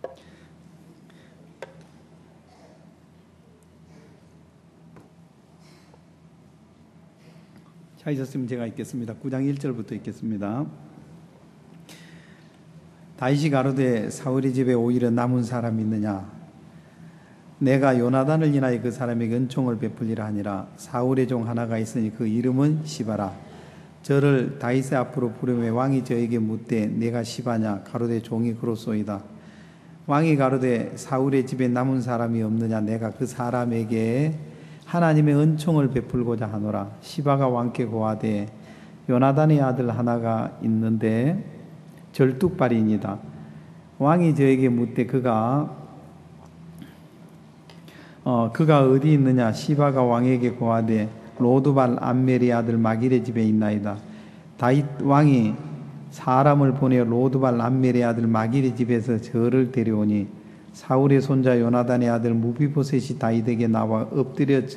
자, 있었으면 제가 읽겠습니다. 9장 1절부터 읽겠습니다. 다윗이 가로되 사울의 집에 오히려 남은 사람이 있느냐? 내가 요나단을 인하여 그 사람에게 은총을 베풀리라 하니라. 사울의 종 하나가 있으니 그 이름은 시바라. 저를 다윗의 앞으로 부르매 왕이 저에게 묻되 내가 시바냐? 가로되 종이 그렇소이다. 왕이 가로되 사울의 집에 남은 사람이 없느냐? 내가 그 사람에게 하나님의 은총을 베풀고자 하노라. 시바가 왕께 고하되 요나단의 아들 하나가 있는데 절뚝발이니이다. 왕이 저에게 묻되 그가 어디 있느냐? 시바가 왕에게 고하되 로드발 암멜의 아들 마길의 집에 있나이다. 다윗 왕이 사람을 보내 로드발 암멜의 아들 마길의 집에서 저를 데려오니 사울의 손자 요나단의 아들 무비보셋이 다윗에게 나와 엎드려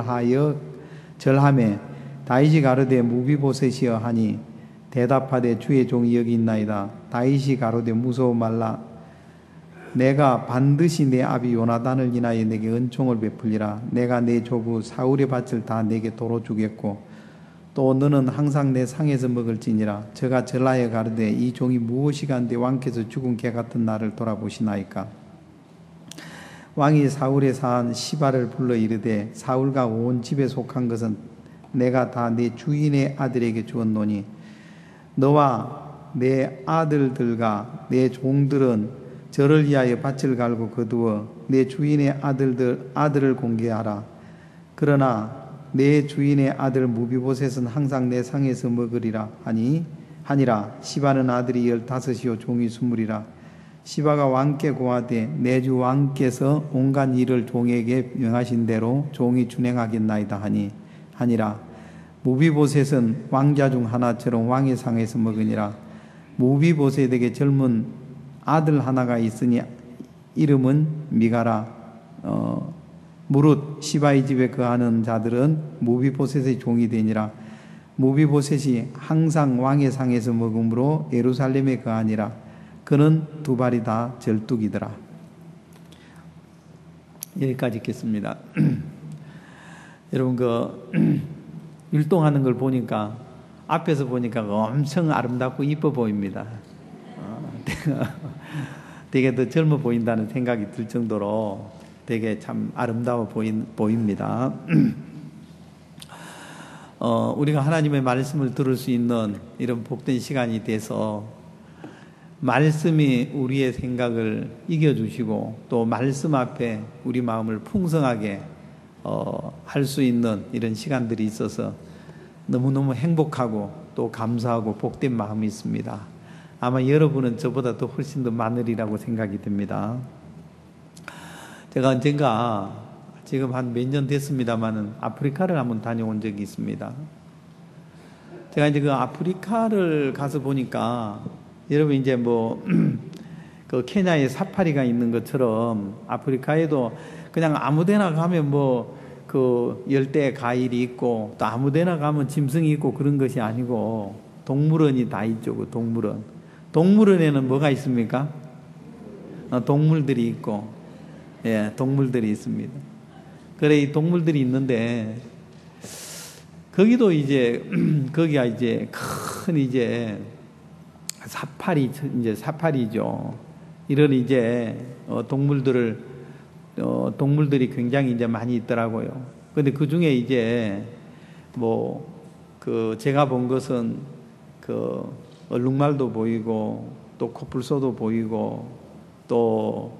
절하매 다윗이 가로되 무비보셋이여 하니 대답하되 주의 종이 여기 있나이다. 다윗이 가로되 무서워 말라. 내가 반드시 내 아비 요나단을 인하여 내게 은총을 베풀리라. 내가 내 조부 사울의 밭을 다 내게 도로 주겠고 또 너는 항상 내 상에서 먹을지니라. 저가 절하여 가로되 이 종이 무엇이간데 왕께서 죽은 개 같은 나를 돌아보시나이까. 왕이 사울의 사한 시바를 불러 이르되 사울과 온 집에 속한 것은 내가 다 내 주인의 아들에게 주었노니 너와 내 아들들과 내 종들은 저를 위하여 밭을 갈고 거두어 내 주인의 아들을 공개하라. 그러나 내 주인의 아들 무비보셋은 항상 내 상에서 먹으리라 하니라. 시바는 아들이 15이요 종이 20이라. 시바가 왕께 고하되 내 주 왕께서 온갖 일을 종에게 명하신 대로 종이 준행하겠나이다 하니라. 무비보셋은 왕자 중 하나처럼 왕의 상에서 먹으니라. 무비보셋에게 젊은 아들 하나가 있으니 이름은 미가라. 무릇 시바의 집에 거하는 자들은 무비보셋의 종이 되니라. 무비보셋이 항상 왕의 상에서 먹음으로 예루살렘에 거하니라. 그는 두 발이 다 절뚝이더라. 여기까지 읽겠습니다. 여러분 율동하는 걸 보니까 앞에서 보니까 엄청 아름답고 이뻐 보입니다. 되게 더 젊어 보인다는 생각이 들 정도로 되게 참 아름다워 보입니다. 우리가 하나님의 말씀을 들을 수 있는 이런 복된 시간이 돼서 말씀이 우리의 생각을 이겨주시고 또 말씀 앞에 우리 마음을 풍성하게 할 수 있는 이런 시간들이 있어서 너무너무 행복하고 또 감사하고 복된 마음이 있습니다. 아마 여러분은 저보다 더 훨씬 더 많으리라고 생각이 듭니다. 제가 언젠가 지금 한 몇 년 됐습니다만은 아프리카를 한번 다녀온 적이 있습니다. 제가 이제 그 아프리카를 가서 보니까 여러분 이제 그 케냐에 사파리가 있는 것처럼 아프리카에도 그냥 아무데나 가면 그 열대 과일이 있고 또 아무데나 가면 짐승이 있고 그런 것이 아니고 동물원이 다 있죠. 그 동물원에는 뭐가 있습니까? 동물들이 있고, 예, 동물들이 있습니다. 그래, 이 동물들이 있는데, 거기도 거기가 큰 사파리죠. 이런 동물들이 굉장히 많이 있더라고요. 근데 그 중에 제가 본 것은 얼룩말도 보이고, 또 코뿔소도 보이고, 또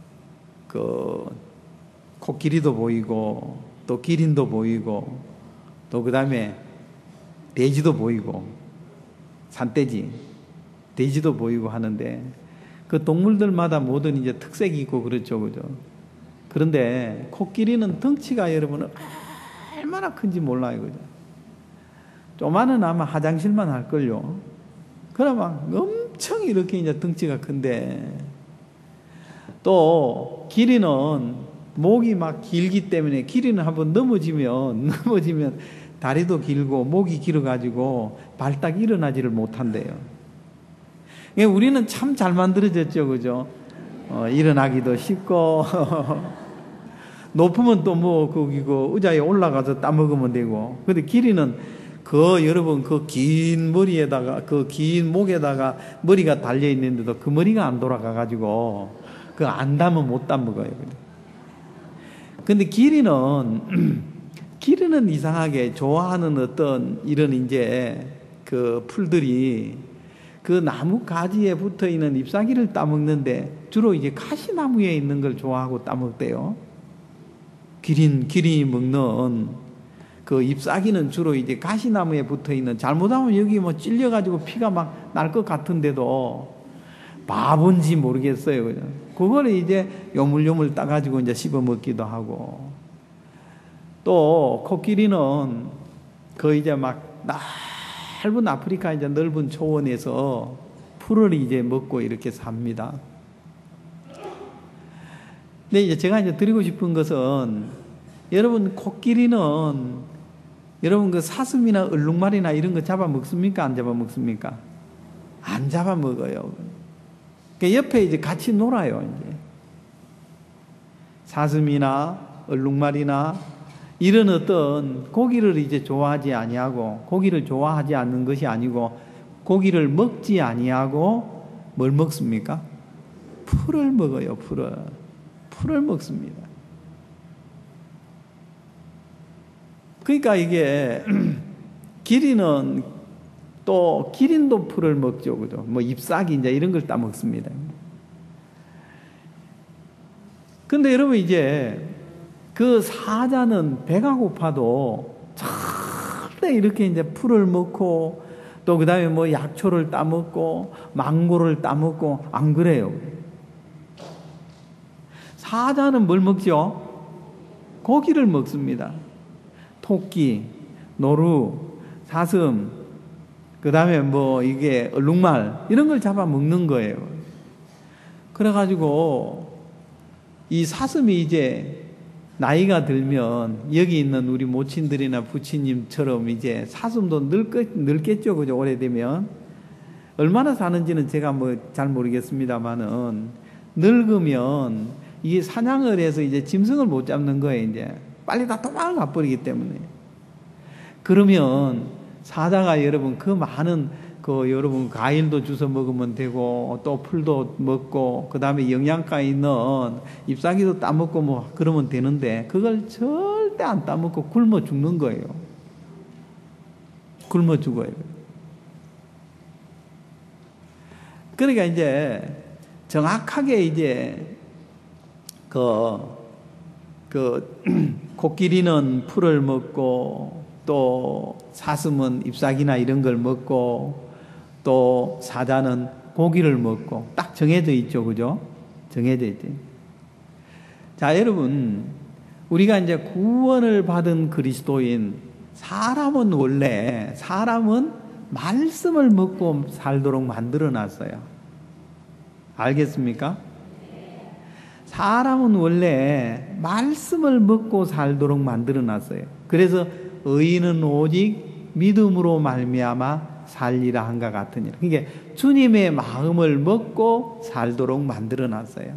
코끼리도 보이고, 또 기린도 보이고, 또 그 다음에 돼지도 보이고, 산돼지, 돼지도 보이고 하는데, 그 동물들마다 모든 특색이 있고 그렇죠, 그죠? 그런데 코끼리는 덩치가 여러분 얼마나 큰지 몰라요, 그죠? 조만은 아마 화장실만 할걸요. 그러면 엄청 이렇게 덩치가 큰데, 또 기린은 목이 막 길기 때문에 기린은 한번 넘어지면 다리도 길고 목이 길어가지고 발딱 일어나지를 못한대요. 우리는 참 잘 만들어졌죠, 그죠? 일어나기도 쉽고 높으면 또 뭐 거기고 의자에 올라가서 따먹으면 되고. 근데 길이는 여러분 그 긴 머리에다가 그 긴 목에다가 머리가 달려 있는데도 그 머리가 안 돌아가 가지고 그 안 따면 못 따먹어요. 근데 길이는 이상하게 좋아하는 어떤 이런 이제 그 풀들이 그 나무 가지에 붙어 있는 잎사귀를 따먹는데 주로 이제 가시나무에 있는 걸 좋아하고 따먹대요. 기린이 먹는 그 잎사귀는 주로 이제 가시나무에 붙어 있는, 잘못하면 여기 뭐 찔려가지고 피가 막 날 것 같은데도 바본지 모르겠어요. 그냥. 그거를 이제 요물요물 따가지고 이제 씹어 먹기도 하고. 또 코끼리는 그 이제 막 넓은 아프리카 이제 넓은 초원에서 풀을 이제 먹고 이렇게 삽니다. 근데 이제 제가 이제 드리고 싶은 것은, 여러분 코끼리는 여러분 그 사슴이나 얼룩말이나 이런 거 잡아 먹습니까? 안 잡아 먹습니까? 안 잡아 먹어요. 그러니까 옆에 이제 같이 놀아요. 이제 사슴이나 얼룩말이나 이런 어떤 고기를 이제 좋아하지 아니하고, 고기를 좋아하지 않는 것이 아니고 고기를 먹지 아니하고 뭘 먹습니까? 풀을 먹어요. 풀을 먹습니다. 그러니까 이게 기린도 풀을 먹죠. 그죠? 뭐 잎사귀 이제 이런 걸 따먹습니다. 근데 여러분 이제 그 사자는 배가 고파도 절대 이렇게 이제 풀을 먹고 또 그 다음에 뭐 약초를 따먹고 망고를 따먹고 안 그래요. 사자는 뭘 먹죠? 고기를 먹습니다. 토끼, 노루, 사슴, 그 다음에 뭐 이게 얼룩말 이런 걸 잡아 먹는 거예요. 그래가지고 이 사슴이 이제 나이가 들면 여기 있는 우리 모친들이나 부친님처럼 이제 사슴도 늙겠죠. 그죠? 오래되면. 얼마나 사는지는 제가 뭐 잘 모르겠습니다만은 늙으면 이게 사냥을 해서 이제 짐승을 못 잡는 거예요. 이제 빨리 다 도망가 버리기 때문에. 그러면 사자가 여러분 그 많은 그 여러분 과일도 주워 먹으면 되고 또 풀도 먹고 그 다음에 영양가 있는 잎사귀도 따먹고 뭐 그러면 되는데 그걸 절대 안 따먹고 굶어 죽는 거예요. 굶어 죽어요. 그러니까 이제 정확하게 이제 코끼리는 풀을 먹고 또 사슴은 잎사귀나 이런 걸 먹고 또 사자는 고기를 먹고 딱 정해져 있죠. 그죠? 정해져 있죠. 자, 여러분, 우리가 이제 구원을 받은 그리스도인, 사람은 말씀을 먹고 살도록 만들어 놨어요. 알겠습니까? 사람은 원래 말씀을 먹고 살도록 만들어 놨어요. 그래서 의인은 오직 믿음으로 말미암아 살리라 한가 같으니라. 그러니까 주님의 마음을 먹고 살도록 만들어 놨어요.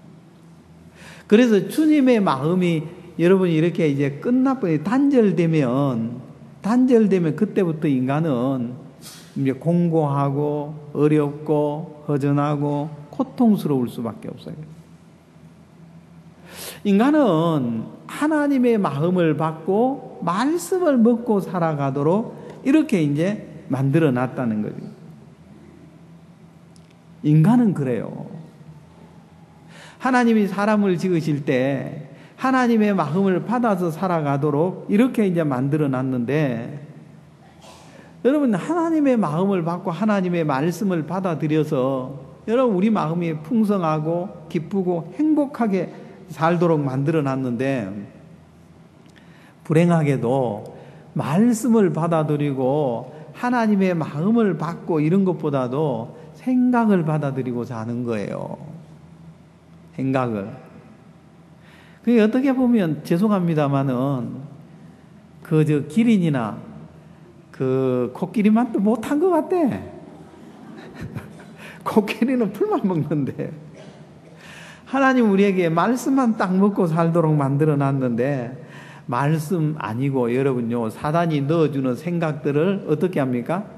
그래서 주님의 마음이 여러분이 이렇게 이제 단절되면 그때부터 인간은 이제 공고하고 어렵고 허전하고 고통스러울 수밖에 없어요. 인간은 하나님의 마음을 받고 말씀을 먹고 살아가도록 이렇게 이제 만들어 놨다는 거죠. 인간은 그래요. 하나님이 사람을 지으실 때 하나님의 마음을 받아서 살아가도록 이렇게 이제 만들어 놨는데, 여러분 하나님의 마음을 받고 하나님의 말씀을 받아들여서 여러분 우리 마음이 풍성하고 기쁘고 행복하게 살도록 만들어 놨는데, 불행하게도 말씀을 받아들이고 하나님의 마음을 받고 이런 것보다도 생각을 받아들이고 사는 거예요. 생각을. 그게 어떻게 보면 죄송합니다만은 기린이나 코끼리만 또 못한 것 같아. 코끼리는 풀만 먹는데 하나님 우리에게 말씀만 딱 먹고 살도록 만들어 놨는데 말씀 아니고 여러분요 사단이 넣어주는 생각들을 어떻게 합니까?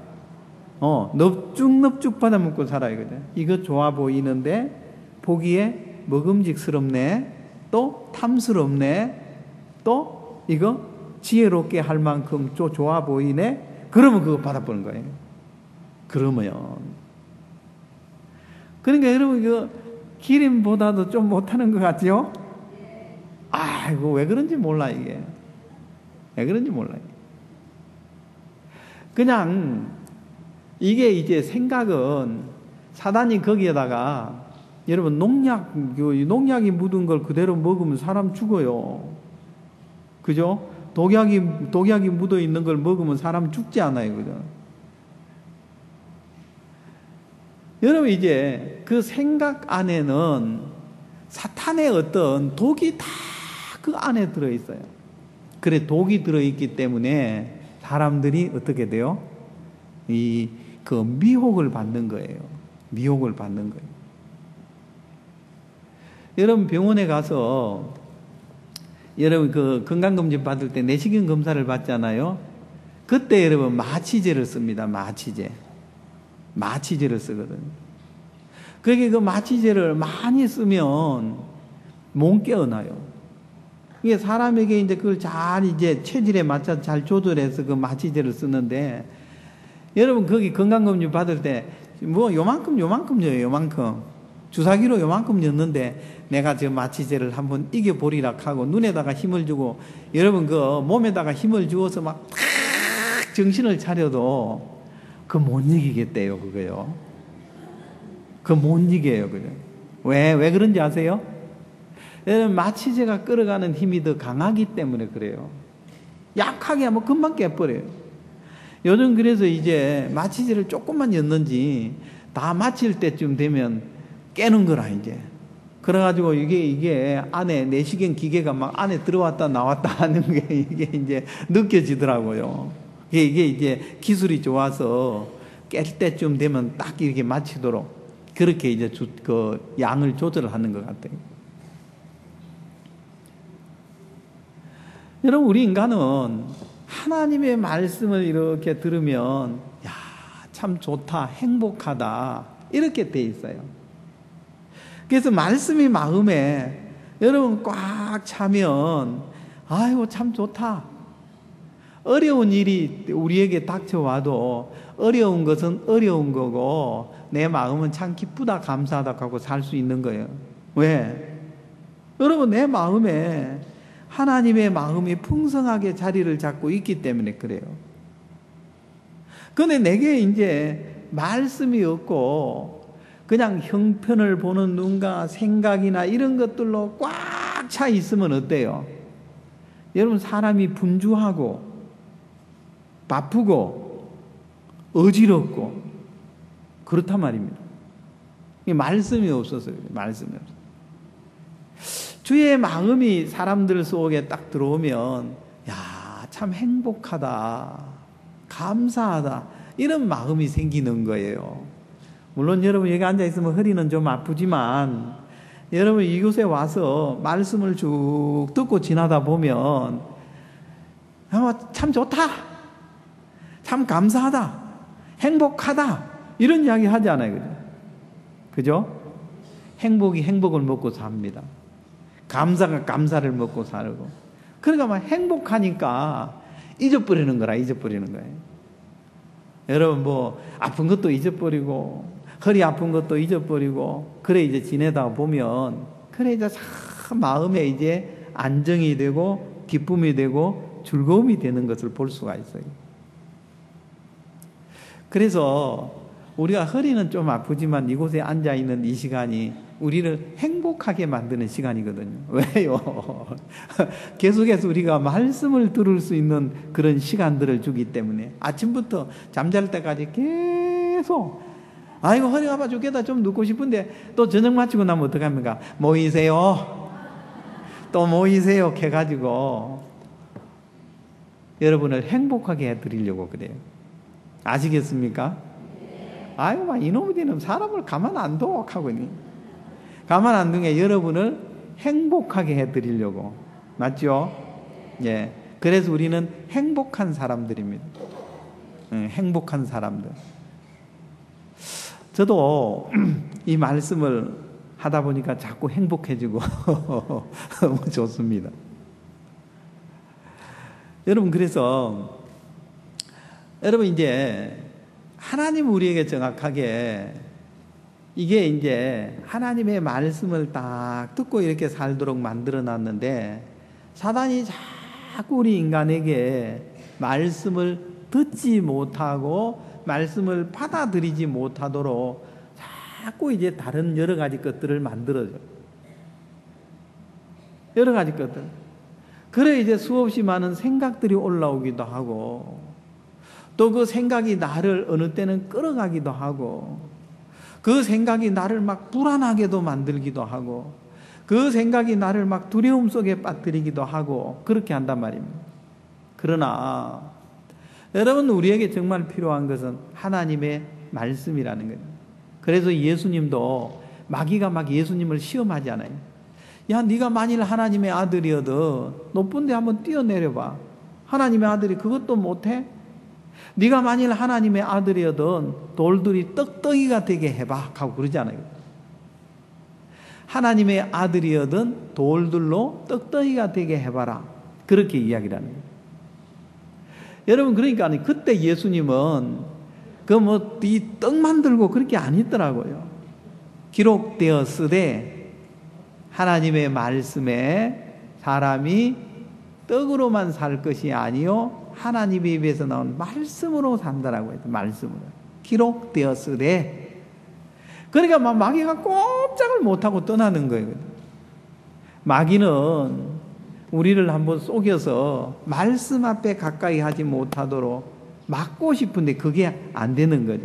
넙죽넙죽 받아먹고 살아요. 그죠? 이거 좋아 보이는데 보기에 먹음직스럽네, 또 탐스럽네, 또 이거 지혜롭게 할 만큼 좋아 보이네. 그러면 그거 받아보는 거예요. 그러니까 여러분 이거 기름보다도 좀 못하는 것 같죠? 아이고 왜 그런지 몰라 이게. 왜 그런지 몰라요. 그냥 이게 이제 생각은 사단이 거기에다가 여러분 농약이 묻은 걸 그대로 먹으면 사람 죽어요. 그죠? 독약이 묻어 있는 걸 먹으면 사람 죽지 않아요. 그죠? 여러분 이제 그 생각 안에는 사탄의 어떤 독이 다 그 안에 들어있어요. 그래 독이 들어있기 때문에 사람들이 어떻게 돼요? 그 미혹을 받는 거예요. 미혹을 받는 거예요. 여러분 병원에 가서 여러분 그 건강검진 받을 때 내시경 검사를 받잖아요. 그때 여러분 마취제를 씁니다. 마취제를 쓰거든요. 그게 그 마취제를 많이 쓰면 못 깨어나요. 이게 사람에게 이제 그걸 잘 이제 체질에 맞춰 잘 조절해서 그 마취제를 쓰는데 여러분 거기 건강검진 받을 때 뭐 요만큼 져요. 요만큼 주사기로 요만큼 였는데 내가 저 마취제를 한번 이겨보리라 하고 눈에다가 힘을 주고 여러분 그 몸에다가 힘을 주어서 막 정신을 차려도 그 못 이기겠대요. 그거요. 그 못 이겨요. 그죠? 왜 그런지 아세요? 여러분 마취제가 끌어가는 힘이 더 강하기 때문에 그래요. 약하게 하면 금방 깨버려요. 요즘 그래서 이제 마취제를 조금만 였는지 다 마칠 때쯤 되면 깨는 거라 이제. 그래가지고 이게 안에 내시경 기계가 막 안에 들어왔다 나왔다 하는 게 이게 이제 느껴지더라고요. 이게 이제 기술이 좋아서 깰 때쯤 되면 딱 이렇게 마치도록 그렇게 이제 그 양을 조절하는 것 같아요. 여러분 우리 인간은 하나님의 말씀을 이렇게 들으면 야, 참 좋다, 행복하다 이렇게 돼 있어요. 그래서 말씀이 마음에 여러분 꽉 차면 아이고 참 좋다. 어려운 일이 우리에게 닥쳐와도 어려운 것은 어려운 거고 내 마음은 참 기쁘다 감사하다 하고 살 수 있는 거예요. 왜? 여러분 내 마음에 하나님의 마음이 풍성하게 자리를 잡고 있기 때문에 그래요. 그런데 내게 이제 말씀이 없고 그냥 형편을 보는 눈과 생각이나 이런 것들로 꽉 차 있으면 어때요? 여러분 사람이 분주하고 바쁘고 어지럽고 그렇단 말입니다. 말씀이 없어서요. 말씀이 없어서. 주의 마음이 사람들 속에 딱 들어오면 야, 참 행복하다, 감사하다 이런 마음이 생기는 거예요. 물론 여러분 여기 앉아있으면 허리는 좀 아프지만 여러분 이곳에 와서 말씀을 쭉 듣고 지나다 보면 참 좋다, 참 감사하다, 행복하다 이런 이야기 하지 않아요. 그죠? 행복이 행복을 먹고 삽니다. 감사가 감사를 먹고 살고. 그러니까 막 행복하니까 잊어버리는 거예요. 여러분 뭐 아픈 것도 잊어버리고 허리 아픈 것도 잊어버리고 그래 이제 지내다 보면 그래 이제 참 마음에 이제 안정이 되고 기쁨이 되고 즐거움이 되는 것을 볼 수가 있어요. 그래서 우리가 허리는 좀 아프지만 이곳에 앉아있는 이 시간이 우리를 행복하게 만드는 시간이거든요. 왜요? 계속해서 우리가 말씀을 들을 수 있는 그런 시간들을 주기 때문에 아침부터 잠잘 때까지 계속 아이고 허리가 아파 죽겠다 좀 눕고 싶은데 또 저녁 마치고 나면 어떡합니까? 모이세요. 또 모이세요 해가지고 여러분을 행복하게 해드리려고 그래요. 아시겠습니까? 아이고 막 이놈들은 사람을 가만 안 둬 하고니 가만 안 둔 게 여러분을 행복하게 해드리려고. 맞죠? 예. 그래서 우리는 행복한 사람들입니다. 행복한 사람들. 저도 이 말씀을 하다 보니까 자꾸 행복해지고 너무 좋습니다. 여러분, 그래서 여러분 이제 하나님 우리에게 정확하게 이게 이제 하나님의 말씀을 딱 듣고 이렇게 살도록 만들어 놨는데, 사단이 자꾸 우리 인간에게 말씀을 듣지 못하고 말씀을 받아들이지 못하도록 자꾸 이제 다른 여러 가지 것들을 만들어줘요. 여러 가지 것들. 그래 이제 수없이 많은 생각들이 올라오기도 하고, 또 그 생각이 나를 어느 때는 끌어가기도 하고, 그 생각이 나를 막 불안하게도 만들기도 하고, 그 생각이 나를 막 두려움 속에 빠뜨리기도 하고, 그렇게 한단 말입니다. 그러나 여러분, 우리에게 정말 필요한 것은 하나님의 말씀이라는 거예요. 그래서 예수님도 마귀가 막 예수님을 시험하잖아요. 야, 네가 만일 하나님의 아들이어도 높은 데 한번 뛰어내려봐. 하나님의 아들이 그것도 못해? 네가 만일 하나님의 아들이어도 돌들이 떡덩이가 되게 해봐 하고 그러잖아요. 하나님의 아들이어든 돌들로 떡덩이가 되게 해봐라, 그렇게 이야기를 하는 거예요. 여러분, 그러니까 그때 예수님은 그 뭐 이 떡 만들고 그렇게 안 했더라고요. 기록되었으되 하나님의 말씀에 사람이 떡으로만 살 것이 아니요 하나님의 입에서 나온 말씀으로 산다라고 했죠. 말씀으로. 기록되었으되. 그러니까 마귀가 꼼짝을 못하고 떠나는 거예요. 마귀는 우리를 한번 속여서 말씀 앞에 가까이 하지 못하도록 막고 싶은데 그게 안 되는 거죠.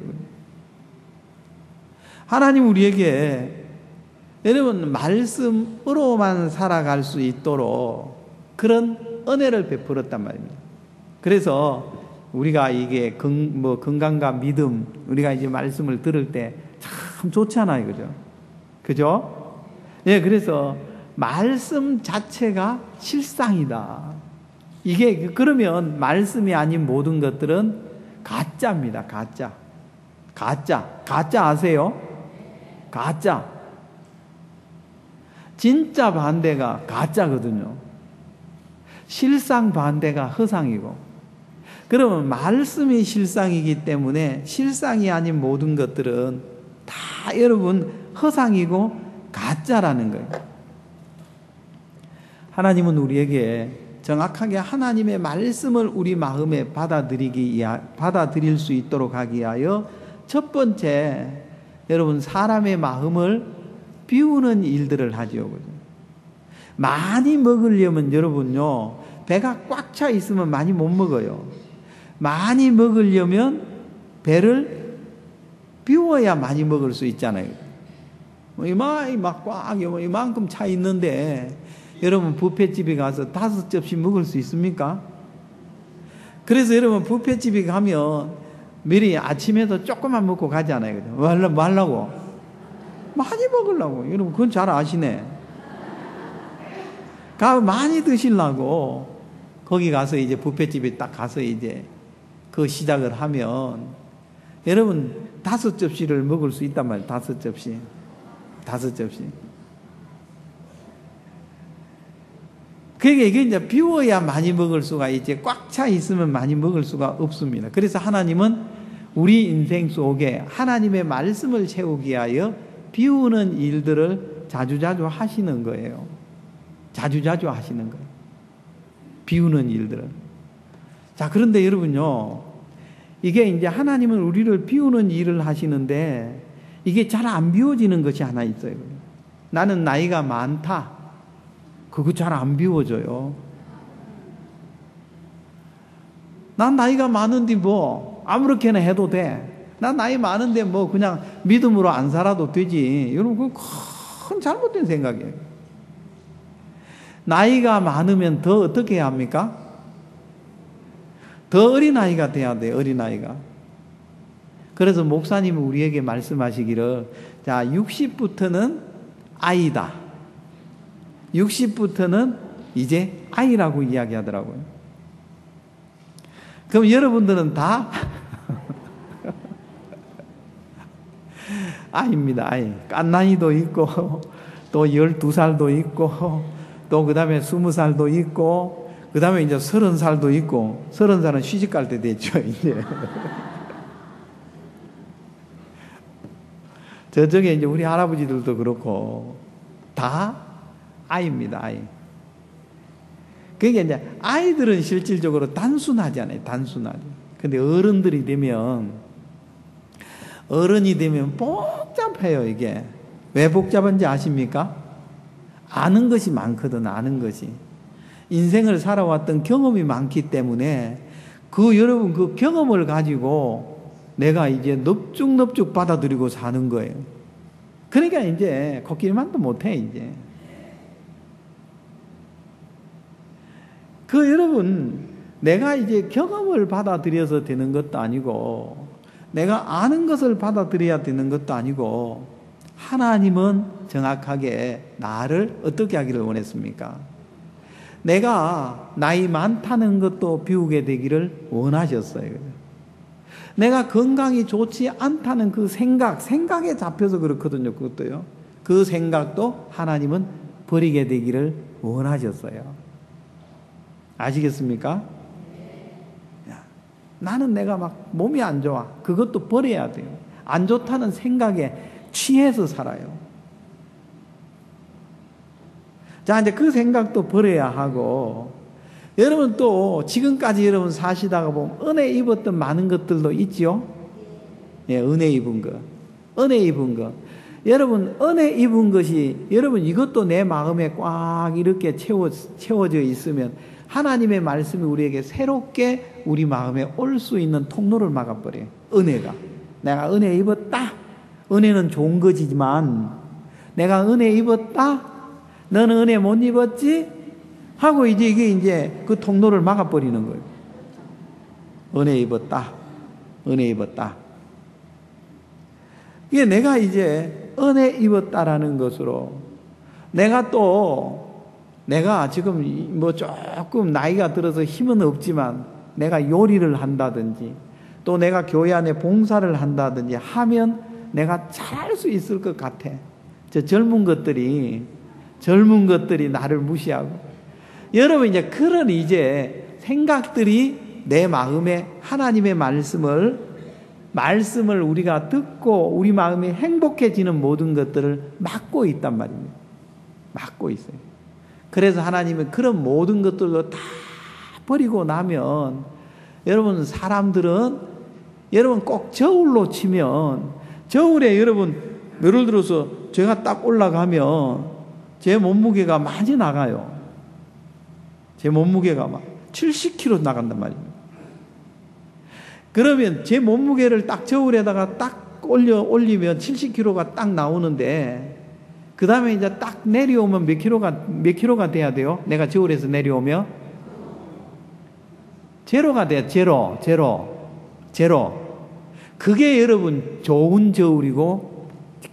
하나님 우리에게 여러분 말씀으로만 살아갈 수 있도록 그런 은혜를 베풀었단 말입니다. 그래서 우리가 이게 건강과 믿음, 우리가 이제 말씀을 들을 때 참 좋잖아요. 그죠? 그죠? 예, 그래서 말씀 자체가 실상이다. 이게, 그러면 말씀이 아닌 모든 것들은 가짜입니다. 가짜. 가짜 아세요? 가짜. 진짜 반대가 가짜거든요. 실상 반대가 허상이고. 그러면 말씀이 실상이기 때문에 실상이 아닌 모든 것들은 다 여러분 허상이고 가짜라는 거예요. 하나님은 우리에게 정확하게 하나님의 말씀을 우리 마음에 받아들일 수 있도록 하기 위하여 첫 번째, 여러분 사람의 마음을 비우는 일들을 하죠. 많이 먹으려면 여러분요, 배가 꽉 차 있으면 많이 못 먹어요. 많이 먹으려면 배를 비워야 많이 먹을 수 있잖아요. 이만큼 차 있는데 여러분 뷔페집에 가서 5접시 먹을 수 있습니까? 그래서 여러분 뷔페집에 가면 미리 아침에도 조금만 먹고 가잖아요. 뭐 하려고? 많이 먹으려고. 여러분 그건 잘 아시네. 많이 드시려고 거기 가서 이제 뷔페집에 딱 가서 이제 그 시작을 하면 여러분 5접시를 먹을 수 있단 말이에요. 5접시. 그러니까 이게 이제 비워야 많이 먹을 수가 있지, 꽉 차 있으면 많이 먹을 수가 없습니다. 그래서 하나님은 우리 인생 속에 하나님의 말씀을 채우기 위하여 비우는 일들을 자주자주 하시는 거예요. 자주자주 하시는 거예요. 비우는 일들을. 자, 그런데 여러분요, 이게 이제 하나님은 우리를 비우는 일을 하시는데 이게 잘 안 비워지는 것이 하나 있어요. 나는 나이가 많다. 그거 잘 안 비워져요. 난 나이가 많은데 뭐 아무렇게나 해도 돼. 난 나이 많은데 뭐 그냥 믿음으로 안 살아도 되지. 여러분 그건 큰 잘못된 생각이에요. 나이가 많으면 더 어떻게 해야 합니까? 더 어린아이가 돼야 돼요. 어린아이가. 그래서 목사님은 우리에게 말씀하시기를, 자 60부터는 아이다. 60부터는 이제 아이라고 이야기하더라고요. 그럼 여러분들은 다 아이입니다. 아이. 깐난이도 있고 또 12살도 있고 또 그 다음에 20살도 있고 그 다음에 이제 30살도 있고 30살은 시집갈 때 됐죠. 이제 저쪽에 이제 우리 할아버지들도 그렇고 다 아이입니다. 아이. 그러니까 이제 아이들은 실질적으로 단순하잖아요. 단순하죠. 근데 어른이 되면 복잡해요. 이게 왜 복잡한지 아십니까? 아는 것이 많거든. 아는 것이 인생을 살아왔던 경험이 많기 때문에 여러분 그 경험을 가지고 내가 이제 넙죽넙죽 받아들이고 사는 거예요. 그러니까 이제 코끼리만도 못해. 이제 여러분 내가 이제 경험을 받아들여서 되는 것도 아니고 내가 아는 것을 받아들여야 되는 것도 아니고 하나님은 정확하게 나를 어떻게 하기를 원했습니까? 내가 나이 많다는 것도 비우게 되기를 원하셨어요. 내가 건강이 좋지 않다는 그 생각에 잡혀서 그렇거든요. 그것도요. 그 생각도 하나님은 버리게 되기를 원하셨어요. 아시겠습니까? 나는 내가 막 몸이 안 좋아. 그것도 버려야 돼요. 안 좋다는 생각에 취해서 살아요. 자, 이제 그 생각도 버려야 하고, 여러분 또 지금까지 여러분 사시다가 보면 은혜 입었던 많은 것들도 있죠? 예, 은혜 입은 거. 은혜 입은 거. 여러분, 은혜 입은 것이, 여러분 이것도 내 마음에 꽉 이렇게 채워져 있으면 하나님의 말씀이 우리에게 새롭게 우리 마음에 올 수 있는 통로를 막아버려요. 은혜가. 내가 은혜 입었다. 은혜는 좋은 것이지만 내가 은혜 입었다. 너는 은혜 못 입었지? 하고 이게 그 통로를 막아버리는 거예요. 은혜 입었다. 은혜 입었다. 이게 내가 이제 은혜 입었다라는 것으로 내가 지금 뭐 조금 나이가 들어서 힘은 없지만 내가 요리를 한다든지 또 내가 교회 안에 봉사를 한다든지 하면 내가 잘할 수 있을 것 같아. 저 젊은 것들이 나를 무시하고 여러분 이제 그런 이제 생각들이 내 마음에 하나님의 말씀을 우리가 듣고 우리 마음이 행복해지는 모든 것들을 막고 있단 말입니다. 막고 있어요. 그래서 하나님은 그런 모든 것들도 다 버리고 나면 여러분 사람들은 여러분 꼭 저울로 치면 저울에 여러분 예를 들어서 제가 딱 올라가면 제 몸무게가 많이 나가요. 제 몸무게가 막 70kg 나간단 말입니다. 그러면 제 몸무게를 딱 저울에다가 딱 올리면 70kg가 딱 나오는데 그 다음에 이제 딱 내려오면 몇 킬로가 돼야 돼요? 내가 저울에서 내려오면? 제로가 돼요. 제로. 그게 여러분 좋은 저울이고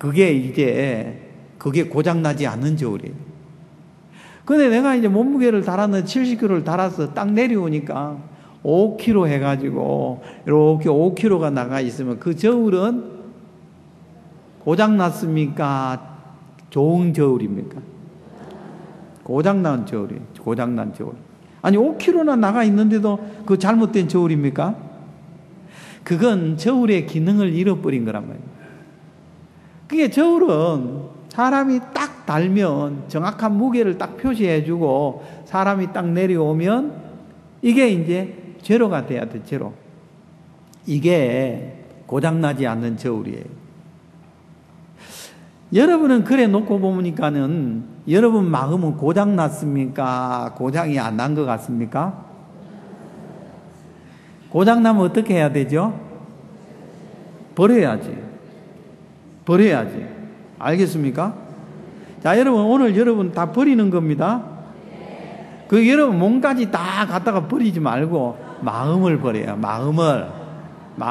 그게 고장나지 않는 저울이에요. 근데 내가 이제 몸무게를 달았는데 70kg를 달아서 딱 내려오니까 5kg 해가지고 이렇게 5kg가 나가 있으면 그 저울은 고장났습니까? 좋은 저울입니까? 고장난 저울이에요. 고장난 저울. 아니 5kg나 나가 있는데도 그 잘못된 저울입니까? 그건 저울의 기능을 잃어버린 거란 말이에요. 그게 저울은 사람이 딱 달면 정확한 무게를 딱 표시해주고 사람이 딱 내려오면 이게 이제 제로가 돼야 돼. 제로. 이게 고장나지 않는 저울이에요. 여러분은 그래 놓고 보니까는 여러분 마음은 고장났습니까? 고장이 안 난 것 같습니까? 고장나면 어떻게 해야 되죠? 버려야지. 알겠습니까? 자, 여러분 오늘 여러분 다 버리는 겁니다. 그 여러분 몸까지 다 갖다가 버리지 말고 마음을 버려요.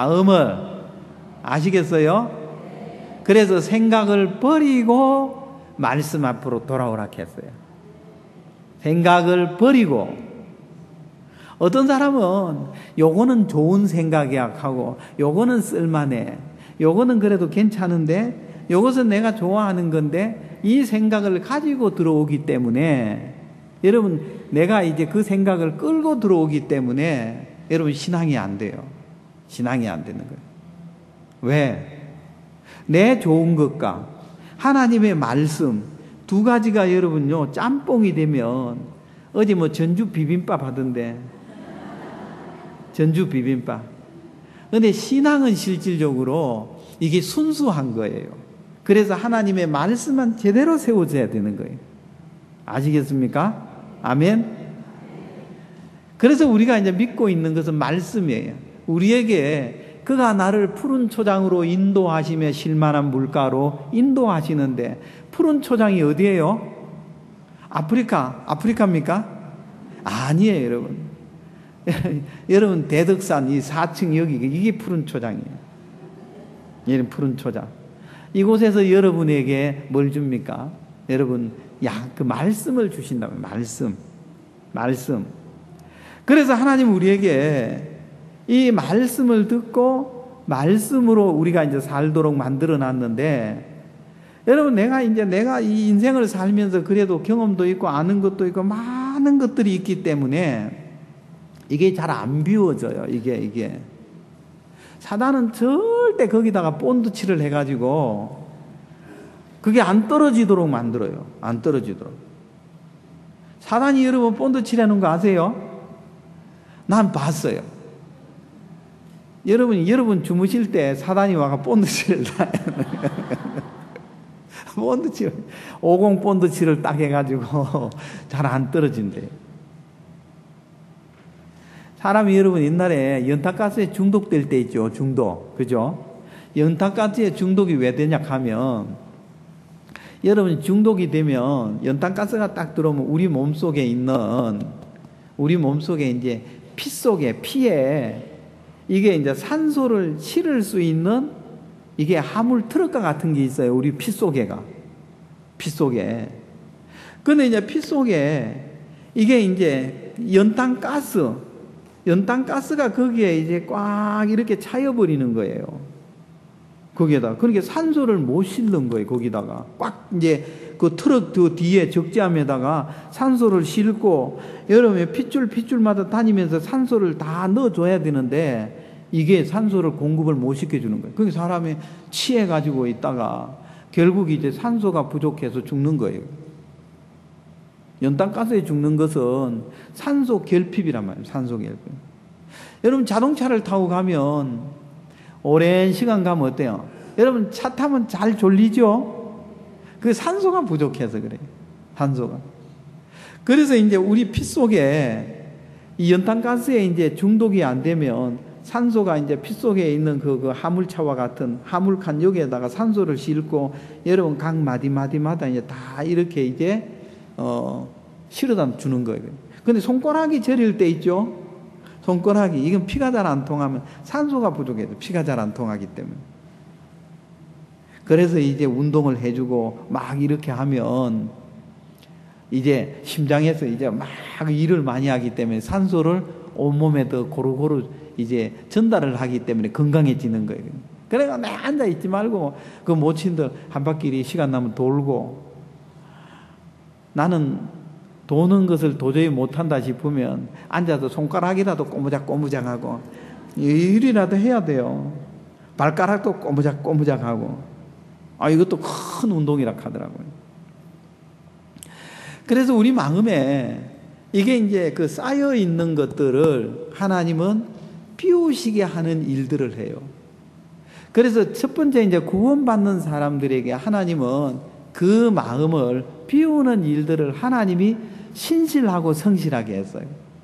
마음을 아시겠어요? 그래서 생각을 버리고 말씀 앞으로 돌아오라 했어요. 생각을 버리고. 어떤 사람은 요거는 좋은 생각이야 하고 요거는 쓸만해, 요거는 그래도 괜찮은데 요것은 내가 좋아하는 건데 이 생각을 가지고 들어오기 때문에, 여러분 내가 이제 그 생각을 끌고 들어오기 때문에 여러분 신앙이 안 돼요. 신앙이 안 되는 거예요. 왜? 내 좋은 것과 하나님의 말씀 두 가지가 여러분요 짬뽕이 되면, 어제 뭐 전주 비빔밥 하던데, 전주 비빔밥. 근데 신앙은 실질적으로 이게 순수한 거예요. 그래서 하나님의 말씀만 제대로 세워져야 되는 거예요. 아시겠습니까? 아멘. 그래서 우리가 이제 믿고 있는 것은 말씀이에요. 우리에게 그가 나를 푸른 초장으로 인도하시며 실만한 물가로 인도하시는데, 푸른 초장이 어디예요? 아프리카입니까? 아니에요, 여러분. 여러분 대덕산 이 4층 여기, 이게 푸른 초장이에요. 얘는 푸른 초장. 이곳에서 여러분에게 뭘 줍니까? 여러분 그 말씀을 주신다면, 말씀. 그래서 하나님 우리에게 이 말씀을 듣고 말씀으로 우리가 이제 살도록 만들어 놨는데, 여러분 내가 이 인생을 살면서 그래도 경험도 있고 아는 것도 있고 많은 것들이 있기 때문에 이게 잘 안 비워져요. 이게 사단은 절대 거기다가 본드칠을 해가지고 그게 안 떨어지도록 만들어요. 안 떨어지도록. 사단이 여러분 본드칠 해놓은 거 아세요? 난 봤어요. 여러분 주무실 때 사단이 와가 본드칠을 다 본드칠, 50 본드칠을 딱 해가지고 잘 안 떨어진대요. 사람이 여러분 옛날에 연탄가스에 중독될 때 있죠. 중독. 그죠? 연탄가스에 중독이 왜 되냐 하면, 여러분 중독이 되면 연탄가스가 딱 들어오면 우리 몸속에 이제 피에 이게 이제 산소를 실을 수 있는 이게 화물 트럭과 같은 게 있어요. 우리 피 속에. 근데 이제 피 속에 이게 이제 연탄가스가 거기에 이제 꽉 이렇게 차여버리는 거예요. 거기에다. 그러니까 산소를 못 실는 거예요. 거기다가. 꽉 이제 그 트럭 그 뒤에 적재함에다가 산소를 싣고, 여러분 핏줄마다 다니면서 산소를 다 넣어줘야 되는데, 이게 산소를 공급을 못 시켜주는 거예요. 그게 사람이 취해가지고 있다가 결국 이제 산소가 부족해서 죽는 거예요. 연탄가스에 죽는 것은 산소 결핍이란 말이에요. 산소 결핍. 여러분 자동차를 타고 가면 오랜 시간 가면 어때요? 여러분 차 타면 잘 졸리죠? 그 산소가 부족해서 그래요. 산소가. 그래서 이제 우리 피 속에 이 연탄가스에 이제 중독이 안 되면 산소가 이제 피 속에 있는 그 화물차와 같은 화물칸 여기에다가 산소를 싣고, 여러분 각 마디마다 이제 다 이렇게 이제 실어다 주는 거예요. 근데 손가락이 저릴 때 있죠? 손가락이, 이건 피가 잘 안 통하면 산소가 부족해서 피가 잘 안 통하기 때문에. 그래서 이제 운동을 해주고 막 이렇게 하면 이제 심장에서 이제 막 일을 많이 하기 때문에 산소를 온몸에 더 고루고루 이제 전달을 하기 때문에 건강해지는 거예요. 그래가 내 앉아 있지 말고 그 모친들 한 바퀴 시간 나면 돌고, 나는 도는 것을 도저히 못한다 싶으면 앉아서 손가락이라도 꼬무작꼬무작하고 일이라도 해야 돼요. 발가락도 꼬무작꼬무작하고. 이것도 큰 운동이라 하더라고요. 그래서 우리 마음에 이게 이제 그 쌓여 있는 것들을 하나님은 비우시게 하는 일들을 해요. 그래서 첫 번째 이제 구원받는 사람들에게 하나님은 그 마음을 비우는 일들을 하나님이 신실하고 성실하게 했어요.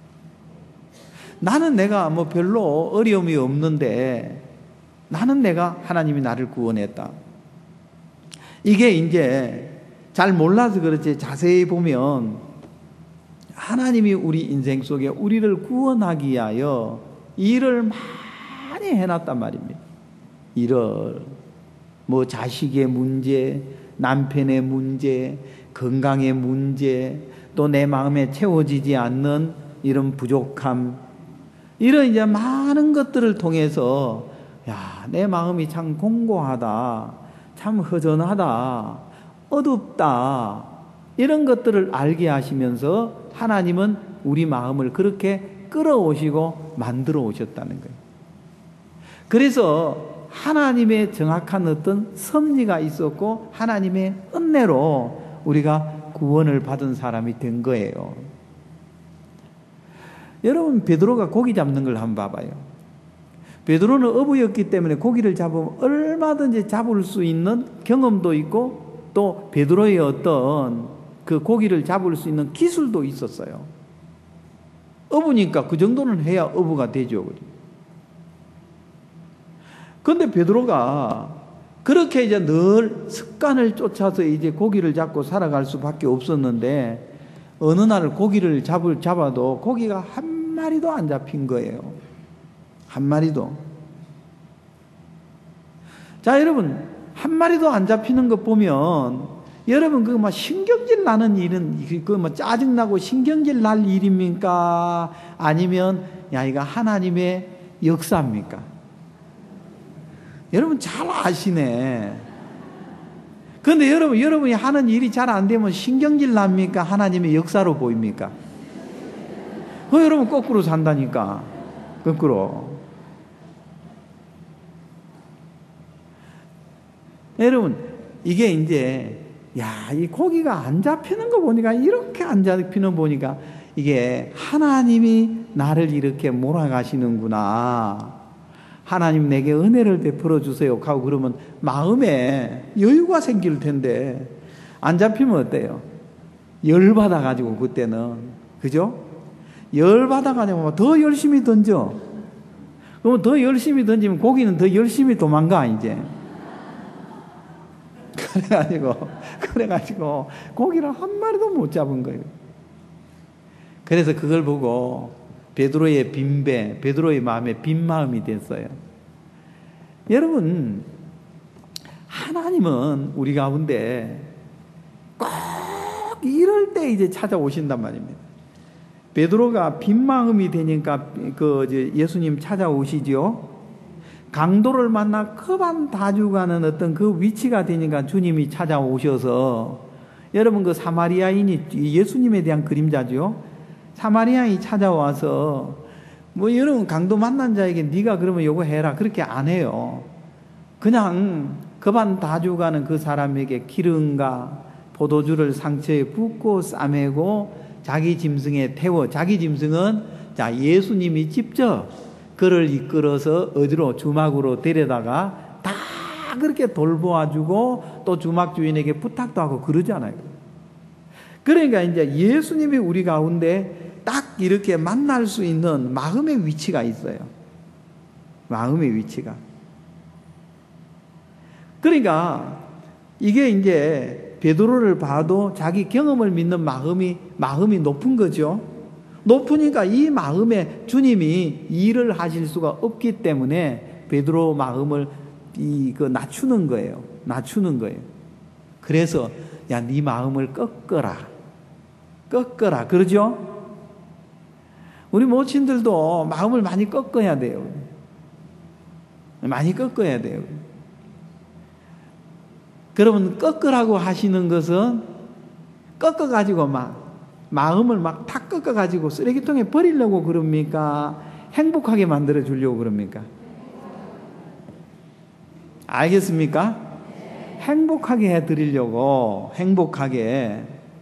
나는 내가 뭐 별로 어려움이 없는데 하나님이 나를 구원했다. 이게 이제 잘 몰라서 그렇지 자세히 보면 하나님이 우리 인생 속에 우리를 구원하기 위하여 일을 많이 해놨단 말입니다. 일을. 뭐 자식의 문제, 남편의 문제, 건강의 문제, 또 내 마음에 채워지지 않는 이런 부족함, 이런 이제 많은 것들을 통해서 야, 내 마음이 참 공고하다, 참 허전하다, 어둡다, 이런 것들을 알게 하시면서 하나님은 우리 마음을 그렇게 끌어오시고 만들어 오셨다는 거예요. 그래서 하나님의 정확한 어떤 섭리가 있었고 하나님의 은혜로 우리가 구원을 받은 사람이 된 거예요. 여러분, 베드로가 고기 잡는 걸 한번 봐봐요. 베드로는 어부였기 때문에 고기를 잡으면 얼마든지 잡을 수 있는 경험도 있고 또 베드로의 어떤 그 고기를 잡을 수 있는 기술도 있었어요. 어부니까 그 정도는 해야 어부가 되죠. 그런데 베드로가 그렇게 이제 늘 습관을 쫓아서 이제 고기를 잡고 살아갈 수밖에 없었는데 어느 날 고기를 잡아도 고기가 한 마리도 안 잡힌 거예요. 한 마리도. 자, 여러분, 한 마리도 안 잡히는 것 보면 여러분 그거 막 신경질 나는 일은 그거 뭐 짜증나고 신경질 날 일입니까? 아니면 야 이거 하나님의 역사입니까? 여러분 잘 아시네. 그런데 여러분이 하는 일이 잘 안 되면 신경질 납니까? 하나님의 역사로 보입니까? 여러분 거꾸로 산다니까. 거꾸로. 여러분 이게 이제 야, 이 고기가 안 잡히는 거 보니까 이렇게 안 잡히는 보니까 이게 하나님이 나를 이렇게 몰아가시는구나. 하나님 내게 은혜를 베풀어 주세요 하고 그러면 마음에 여유가 생길 텐데 안 잡히면 어때요? 열받아 가지고 그때는, 그죠? 열받아 가지고 더 열심히 던져. 그러면 더 열심히 던지면 고기는 더 열심히 도망가 이제. 그래가지고 고기를 한 마리도 못 잡은 거예요. 그래서 그걸 보고 베드로의 빈배, 베드로의 마음에 빈 마음이 됐어요. 여러분, 하나님은 우리 가운데 꼭 이럴 때 이제 찾아오신단 말입니다. 베드로가 빈 마음이 되니까 예수님 찾아오시죠. 강도를 만나 커반 다주가는 어떤 그 위치가 되니까 주님이 찾아오셔서, 여러분 그 사마리아인이 예수님에 대한 그림자죠. 사마리아인이 찾아와서 뭐 여러분 강도 만난 자에게 네가 그러면 요거 해라 그렇게 안 해요. 그냥 커반 다주가는 그 사람에게 기름과 포도주를 상처에 붓고 싸매고 자기 짐승에 태워, 자기 짐승은 자 예수님이 직접 그를 이끌어서 어디로 주막으로 데려다가 다 그렇게 돌보아주고 또 주막 주인에게 부탁도 하고 그러잖아요. 그러니까 이제 예수님이 우리 가운데 딱 이렇게 만날 수 있는 마음의 위치가 있어요. 마음의 위치가. 그러니까 이게 이제 베드로를 봐도 자기 경험을 믿는 마음이 높은 거죠. 높으니까 이 마음에 주님이 일을 하실 수가 없기 때문에 베드로 마음을 낮추는 거예요. 낮추는 거예요. 그래서 야, 네 마음을 꺾어라. 꺾어라. 그러죠? 우리 모친들도 마음을 많이 꺾어야 돼요. 많이 꺾어야 돼요. 그러면 꺾으라고 하시는 것은 꺾어가지고 마음을 막 탁 꺾어가지고 쓰레기통에 버리려고 그럽니까? 행복하게 만들어 주려고 그럽니까? 알겠습니까? 행복하게 해드리려고, 행복하게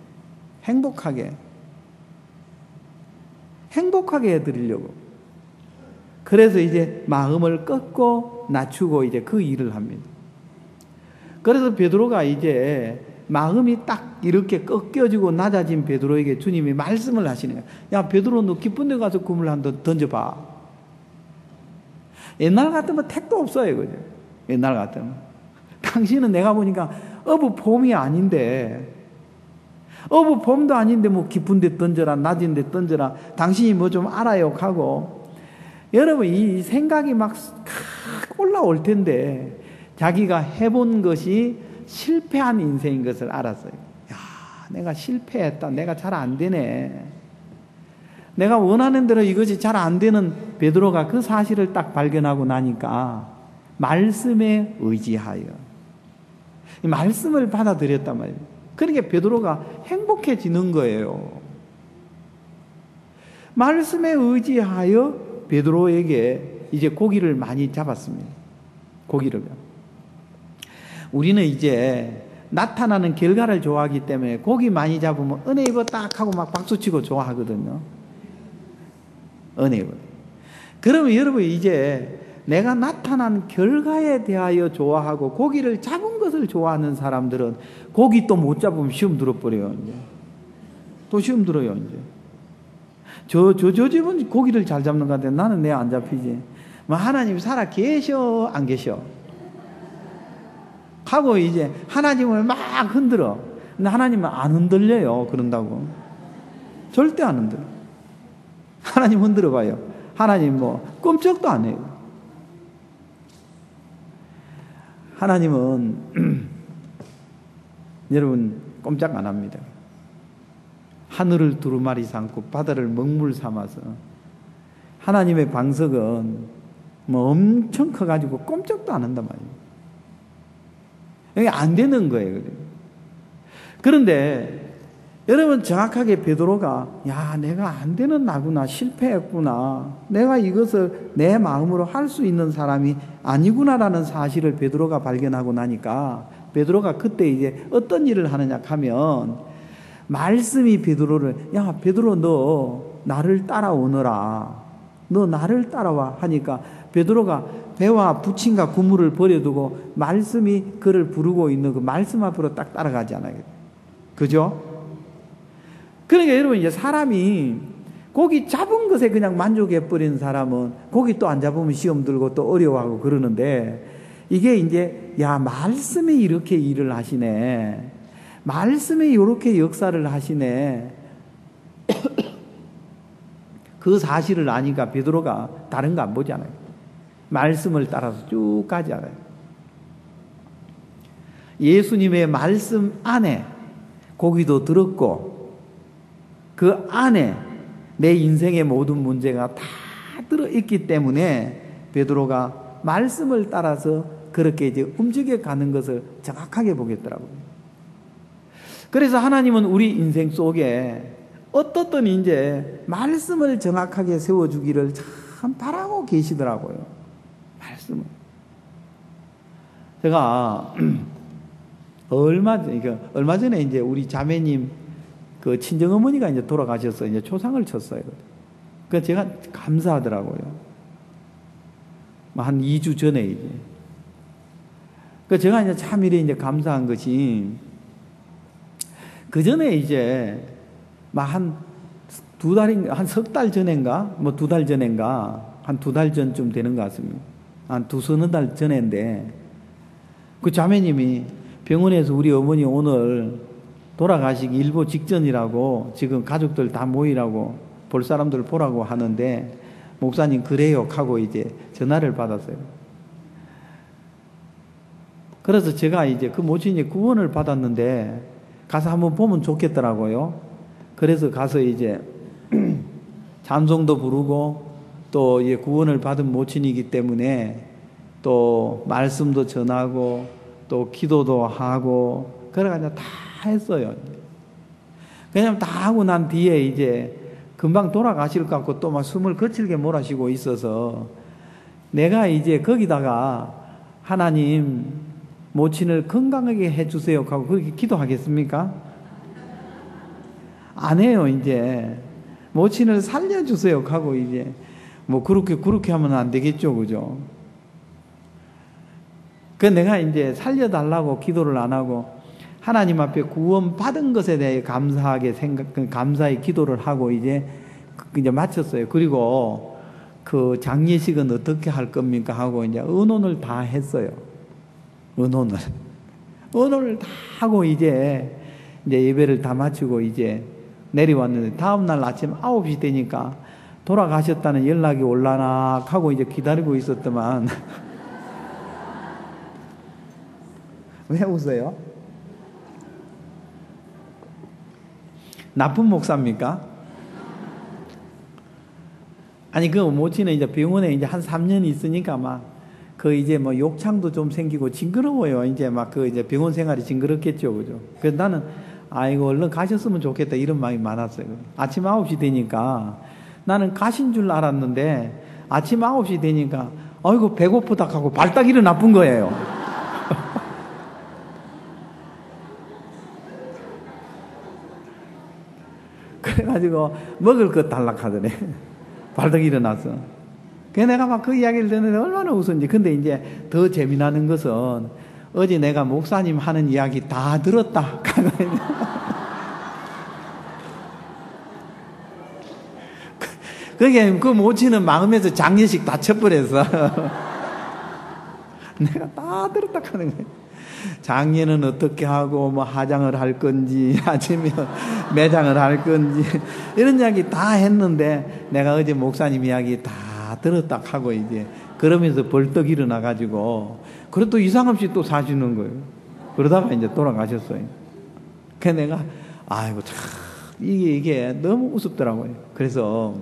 해드리려고. 그래서 이제 마음을 꺾고 낮추고 이제 그 일을 합니다. 그래서 베드로가 이제 마음이 딱 이렇게 꺾여지고 낮아진 베드로에게 주님이 말씀을 하시는 거예요. 야, 베드로 너 깊은 데 가서 그물 한번 던져봐. 옛날 같으면 택도 없어요. 그죠? 옛날 같으면. 당신은 내가 보니까 어부폼이 아닌데, 어부폼도 아닌데 뭐 깊은 데 던져라, 낮은 데 던져라. 당신이 뭐 좀 알아요 하고. 여러분 이 생각이 막 올라올 텐데 자기가 해본 것이 실패한 인생인 것을 알았어요. 야, 내가 실패했다. 내가 잘 안 되네. 내가 원하는 대로 이것이 잘 안 되는 베드로가 그 사실을 딱 발견하고 나니까 말씀에 의지하여 이 말씀을 받아들였단 말이에요. 그러니까 베드로가 행복해지는 거예요. 말씀에 의지하여 베드로에게 이제 고기를 많이 잡았습니다. 고기를. 우리는 이제 나타나는 결과를 좋아하기 때문에 고기 많이 잡으면 은혜 입어 딱 하고 막 박수치고 좋아하거든요. 은혜 입어. 그러면 여러분 이제 내가 나타난 결과에 대하여 좋아하고 고기를 잡은 것을 좋아하는 사람들은 고기 또 못 잡으면 시험 들어버려요. 이제. 또 시험 들어요. 이제. 저 집은 고기를 잘 잡는 것 같아. 나는 내 안 잡히지. 뭐 하나님 살아 계셔 안 계셔? 하고 이제 하나님을 막 흔들어. 근데 하나님은 안 흔들려요. 그런다고. 절대 안 흔들어. 하나님 흔들어 봐요. 하나님 뭐 꼼짝도 안 해요. 하나님은 여러분 꼼짝 안 합니다. 하늘을 두루마리 삼고 바다를 먹물 삼아서 하나님의 방석은 뭐 엄청 커가지고 꼼짝도 안 한단 말이에요. 이게 안 되는 거예요. 그런데 여러분 정확하게 베드로가 야 내가 안 되는 나구나 실패했구나 내가 이것을 내 마음으로 할 수 있는 사람이 아니구나라는 사실을 베드로가 발견하고 나니까 베드로가 그때 이제 어떤 일을 하느냐 하면 말씀이 베드로를 야 베드로 너 나를 따라오너라 너 나를 따라와 하니까 베드로가 배와 부침과 그물을 버려두고 말씀이 그를 부르고 있는 그 말씀 앞으로 딱 따라가잖아요. 그죠? 그러니까 여러분 이제 사람이 고기 잡은 것에 그냥 만족해버리는 사람은 고기 또 안 잡으면 시험 들고 또 어려워하고 그러는데 이게 이제 야 말씀이 이렇게 일을 하시네. 말씀이 이렇게 역사를 하시네. 그 사실을 아니까 베드로가 다른 거 안 보잖아요. 말씀을 따라서 쭉 가잖아요. 예수님의 말씀 안에 고기도 들었고 그 안에 내 인생의 모든 문제가 다 들어있기 때문에 베드로가 말씀을 따라서 그렇게 이제 움직여 가는 것을 정확하게 보겠더라고요. 그래서 하나님은 우리 인생 속에 어떻든 이제 말씀을 정확하게 세워주기를 참 바라고 계시더라고요. 말씀을. 제가 얼마 전에 이제 우리 자매님 그 친정어머니가 이제 돌아가셔서 이제 초상을 쳤어요. 그래서 제가 감사하더라고요. 한 2주 전에 이제. 그 제가 이제 참 이래 이제 감사한 것이 그 전에 이제 한 석 달 전인가 뭐 2달 전인가 한 2달 전쯤 되는 것 같습니다. 한 두서너 달 전인데 그 자매님이 병원에서 우리 어머니 오늘 돌아가시기 일보 직전이라고 지금 가족들 다 모이라고 볼 사람들 보라고 하는데 목사님 그래요 하고 이제 전화를 받았어요. 그래서 제가 이제 그 모친이 구원을 받았는데 가서 한번 보면 좋겠더라고요. 그래서 가서 이제 찬송도 부르고 또 구원을 받은 모친이기 때문에 또 말씀도 전하고 또 기도도 하고 그래가지고 다 했어요. 그냥 다 하고 난 뒤에 이제 금방 돌아가실 것 같고 또 막 숨을 거칠게 몰아쉬고 있어서 내가 이제 거기다가 하나님 모친을 건강하게 해주세요 하고 그렇게 기도하겠습니까? 안 해요. 이제 모친을 살려주세요 하고 이제 뭐 그렇게 하면 안 되겠죠, 그죠? 그 내가 이제 살려달라고 기도를 안 하고 하나님 앞에 구원 받은 것에 대해 감사의 기도를 하고 이제 마쳤어요. 그리고 그 장례식은 어떻게 할 겁니까 하고 이제 의논을 다 했어요. 의논을 다 하고 이제 예배를 다 마치고 이제 내려왔는데 다음날 아침 9시 되니까 돌아가셨다는 연락이 올라나 하고 이제 기다리고 있었더만 왜 웃어요? 나쁜 목사입니까? 아니, 그 모치는 이제 병원에 이제 한 3년 있으니까 이제 욕창도 좀 생기고 징그러워요. 이제 이제 병원 생활이 징그럽겠죠. 그죠? 그래서 나는, 아이고, 얼른 가셨으면 좋겠다. 이런 마음이 많았어요. 아침 9시 되니까 나는 가신 줄 알았는데 아침 9시 되니까 아이고, 배고프다 하고 발딱 일어나쁜 거예요. 그래가지고 먹을 것 달락하더래. 발딱 일어나서. 그래서 내가 그 이야기를 듣는데 얼마나 웃었는지. 근데 이제 더 재미나는 것은 어제 내가 목사님 하는 이야기 다 들었다. 그게 그 모치는 마음에서 장례식 다 쳐버려서 내가 다 들었다 하는 거예요. 장례는 어떻게 하고 하장을 할 건지 아니면 매장을 할 건지 이런 이야기 다 했는데 내가 어제 목사님 이야기 다 들었다 하고 이제 그러면서 벌떡 일어나 가지고 그래도 또 이상 없이 또 사시는 거예요. 그러다가 이제 돌아가셨어요. 그래서 내가 아이고 참 이게 너무 우습더라고요. 그래서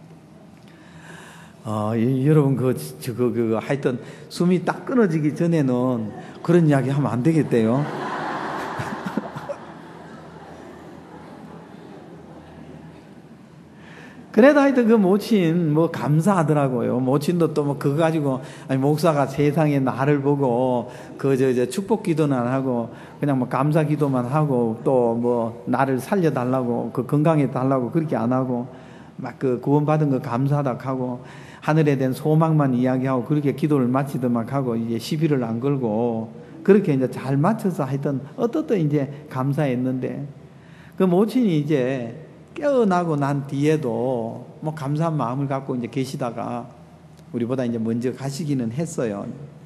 여러분 하여튼 숨이 딱 끊어지기 전에는 그런 이야기 하면 안 되겠대요. 그래도 하여튼 그 모친 감사하더라고요. 모친도 또 그거 가지고 목사가 세상에 나를 보고 축복 기도는 안 하고 그냥 감사 기도만 하고 또 나를 살려달라고 건강해 달라고 그렇게 안 하고 구원받은 거 감사하다 하고 하늘에 대한 소망만 이야기하고 그렇게 기도를 마치더만 하고 이제 시비를 안 걸고 그렇게 이제 잘 맞춰서 하여튼 어떻든 이제 감사했는데 그 모친이 이제 깨어나고 난 뒤에도 감사한 마음을 갖고 이제 계시다가 우리보다 이제 먼저 가시기는 했어요.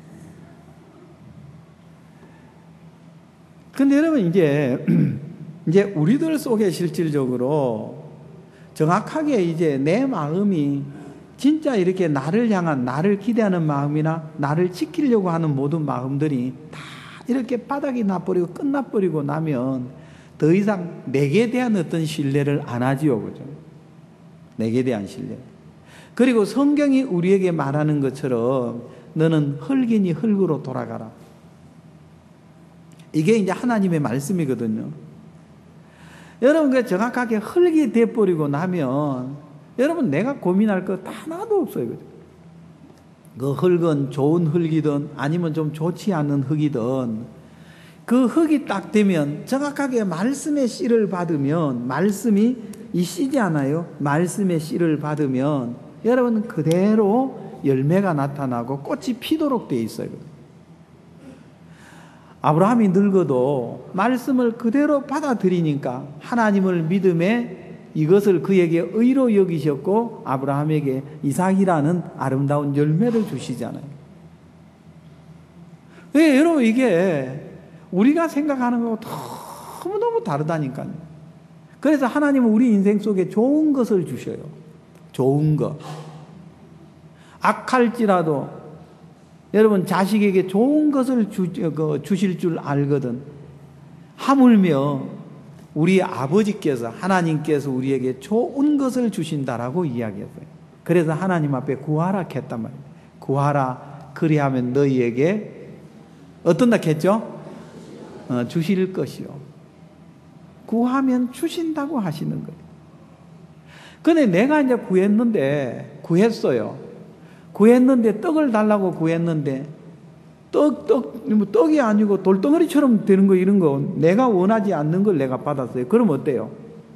근데 여러분 이제 우리들 속에 실질적으로 정확하게 이제 내 마음이 진짜 이렇게 나를 향한 나를 기대하는 마음이나 나를 지키려고 하는 모든 마음들이 다 이렇게 바닥이 나버리고 끝나버리고 나면 더 이상 내게 대한 어떤 신뢰를 안 하지요. 그죠? 내게 대한 신뢰. 그리고 성경이 우리에게 말하는 것처럼 너는 흙이니 흙으로 돌아가라. 이게 이제 하나님의 말씀이거든요. 여러분, 그 정확하게 흙이 돼버리고 나면 여러분 내가 고민할 것 하나도 없어요. 그죠? 그 흙은 좋은 흙이든 아니면 좀 좋지 않은 흙이든 그 흙이 딱 되면 정확하게 말씀의 씨를 받으면 말씀이 이 씨지 않아요? 말씀의 씨를 받으면 여러분 그대로 열매가 나타나고 꽃이 피도록 되어 있어요. 아브라함이 늙어도 말씀을 그대로 받아들이니까 하나님을 믿음에 이것을 그에게 의로 여기셨고 아브라함에게 이삭이라는 아름다운 열매를 주시잖아요. 왜 여러분 이게 우리가 생각하는 거하고 너무너무 다르다니까요. 그래서 하나님은 우리 인생 속에 좋은 것을 주셔요. 좋은 것. 악할지라도 여러분 자식에게 좋은 것을 주실 줄 알거든. 하물며 우리 아버지께서 하나님께서 우리에게 좋은 것을 주신다라고 이야기했어요. 그래서 하나님 앞에 구하라 했단 말이에요. 구하라 그리하면 너희에게 어떤다 했죠? 주실 것이요. 구하면 주신다고 하시는 거예요. 근데 내가 이제 구했어요. 구했는데 떡을 달라고 구했는데 떡이 아니고 돌덩어리처럼 되는 거 이런 거 내가 원하지 않는 걸 내가 받았어요. 그럼 어때요?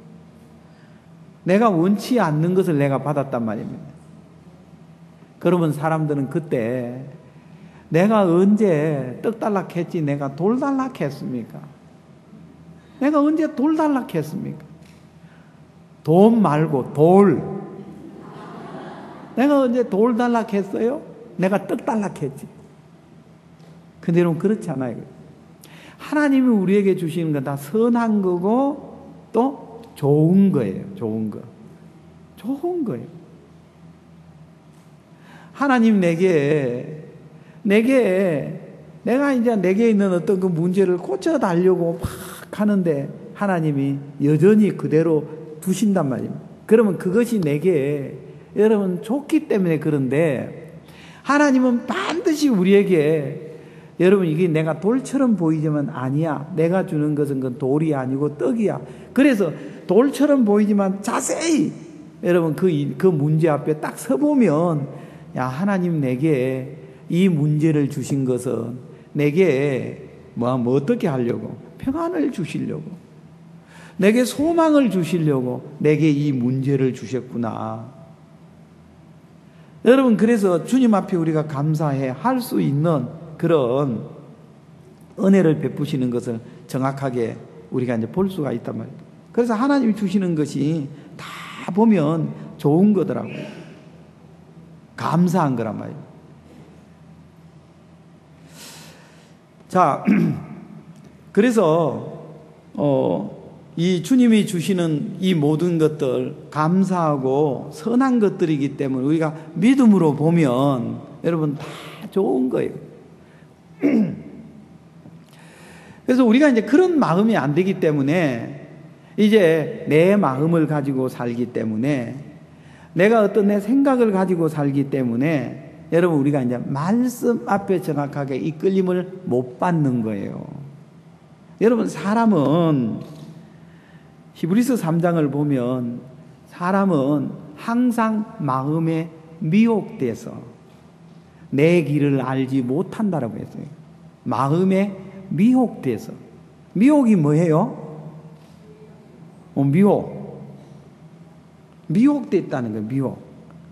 내가 원치 않는 것을 내가 받았단 말입니다. 그러면 사람들은 그때 내가 언제 떡 달락했지 내가 돌 달락했습니까? 내가 언제 돌 달락했습니까? 돈 말고 돌. 내가 언제 돌 달락했어요? 내가 떡 달락했지. 근데 여러분 그렇지 않아요. 하나님이 우리에게 주시는 건 다 선한 거고 또 좋은 거예요. 좋은 거. 좋은 거예요. 하나님 내가 내가 이제 내게 있는 어떤 그 문제를 고쳐달라고 막 하는데 하나님이 여전히 그대로 두신단 말입니다. 그러면 그것이 내게 여러분 좋기 때문에 그런데 하나님은 반드시 우리에게 여러분 이게 내가 돌처럼 보이지만 아니야. 내가 주는 것은 그 돌이 아니고 떡이야. 그래서 돌처럼 보이지만 자세히 여러분 그 문제 앞에 딱 서보면 야 하나님 내게 이 문제를 주신 것은 내게 뭐 어떻게 하려고 평안을 주시려고 내게 소망을 주시려고 내게 이 문제를 주셨구나. 여러분 그래서 주님 앞에 우리가 감사해 할 수 있는 그런 은혜를 베푸시는 것을 정확하게 우리가 이제 볼 수가 있단 말이에요. 그래서 하나님이 주시는 것이 다 보면 좋은 거더라고요. 감사한 거란 말이에요. 자, 그래서 이 주님이 주시는 이 모든 것들 감사하고 선한 것들이기 때문에 우리가 믿음으로 보면 여러분 다 좋은 거예요. 그래서 우리가 이제 그런 마음이 안 되기 때문에 이제 내 마음을 가지고 살기 때문에 내가 어떤 내 생각을 가지고 살기 때문에 여러분 우리가 이제 말씀 앞에 정확하게 이끌림을 못 받는 거예요. 여러분 사람은 히브리서 3장을 보면 사람은 항상 마음에 미혹돼서 내 길을 알지 못한다라고 했어요. 마음에 미혹돼서. 미혹이 뭐예요? 미혹됐다는 거예요. 미혹.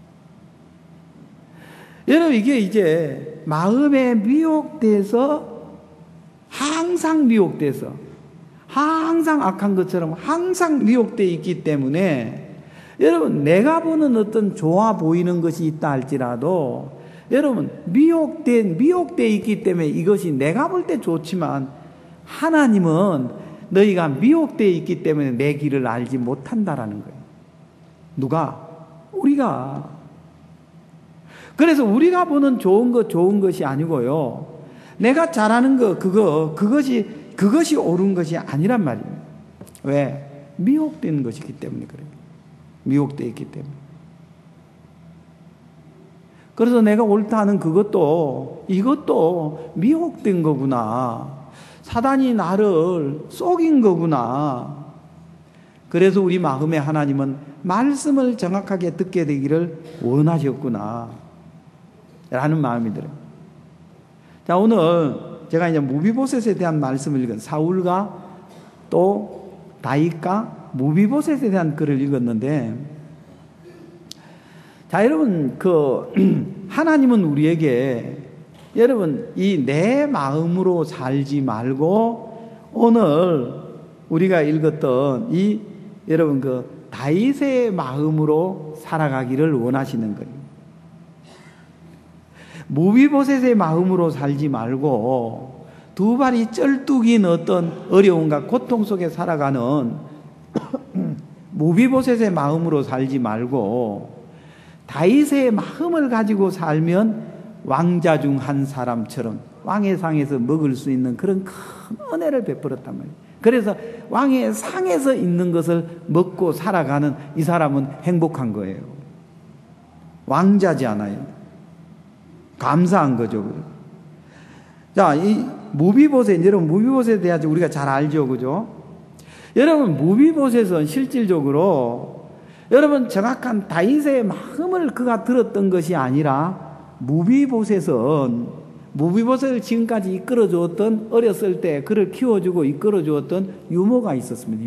여러분 이게 이제 마음에 미혹돼서 항상 미혹돼서 항상 악한 것처럼 항상 미혹되어 있기 때문에 여러분 내가 보는 어떤 좋아 보이는 것이 있다 할지라도 여러분 미혹되어 있기 때문에 이것이 내가 볼 때 좋지만 하나님은 너희가 미혹되어 있기 때문에 내 길을 알지 못한다라는 거예요. 누가? 우리가. 그래서 우리가 보는 좋은 것이 아니고요. 내가 잘하는 그것이 옳은 것이 아니란 말이에요. 왜? 미혹된 것이기 때문에 그래요. 미혹되어 있기 때문에. 그래서 내가 옳다 하는 이것도 미혹된 거구나. 사단이 나를 속인 거구나. 그래서 우리 마음에 하나님은 말씀을 정확하게 듣게 되기를 원하셨구나. 라는 마음이 들어요. 자, 오늘 제가 이제 무비보셋에 대한 말씀을 읽은 사울과 또 다윗과 무비보셋에 대한 글을 읽었는데 자, 여러분 하나님은 우리에게 여러분 이 내 마음으로 살지 말고 오늘 우리가 읽었던 이 여러분 다윗의 마음으로 살아가기를 원하시는 거예요. 무비보셋의 마음으로 살지 말고 두 발이 쩔뚝인 어떤 어려움과 고통 속에 살아가는 무비보셋의 마음으로 살지 말고 다윗의 마음을 가지고 살면 왕자 중 한 사람처럼 왕의 상에서 먹을 수 있는 그런 큰 은혜를 베풀었단 말이에요. 그래서 왕의 상에서 있는 것을 먹고 살아가는 이 사람은 행복한 거예요. 왕자지 않아요. 감사한 거죠. 자, 이 무비보셋, 여러분 무비보셋에 대해서 우리가 잘 알죠, 그죠? 여러분 무비보셋은 실질적으로 여러분 정확한 다윗의 마음을 그가 들었던 것이 아니라 무비보셋을 지금까지 이끌어 주었던 어렸을 때 그를 키워주고 이끌어 주었던 유모가 있었습니다.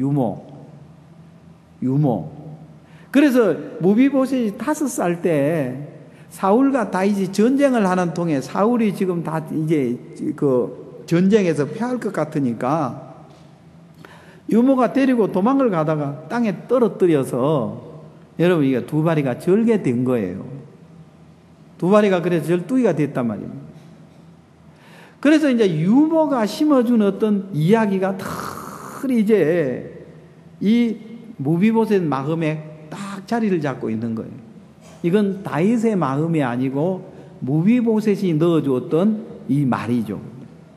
유모. 그래서 무비보셋이 5살 때 사울과 다윗이 전쟁을 하는 통에 사울이 지금 다 이제 그 전쟁에서 패할 것 같으니까 유모가 데리고 도망을 가다가 땅에 떨어뜨려서 여러분 이게 두 발이가 절게 된 거예요. 두 발이가 그래서 절뚝이가 됐단 말입니다. 그래서 이제 유모가 심어준 어떤 이야기가 탁 이제 이 무비보셋 마음에 딱 자리를 잡고 있는 거예요. 이건 다윗의 마음이 아니고 무비보셋이 넣어주었던 이 말이죠.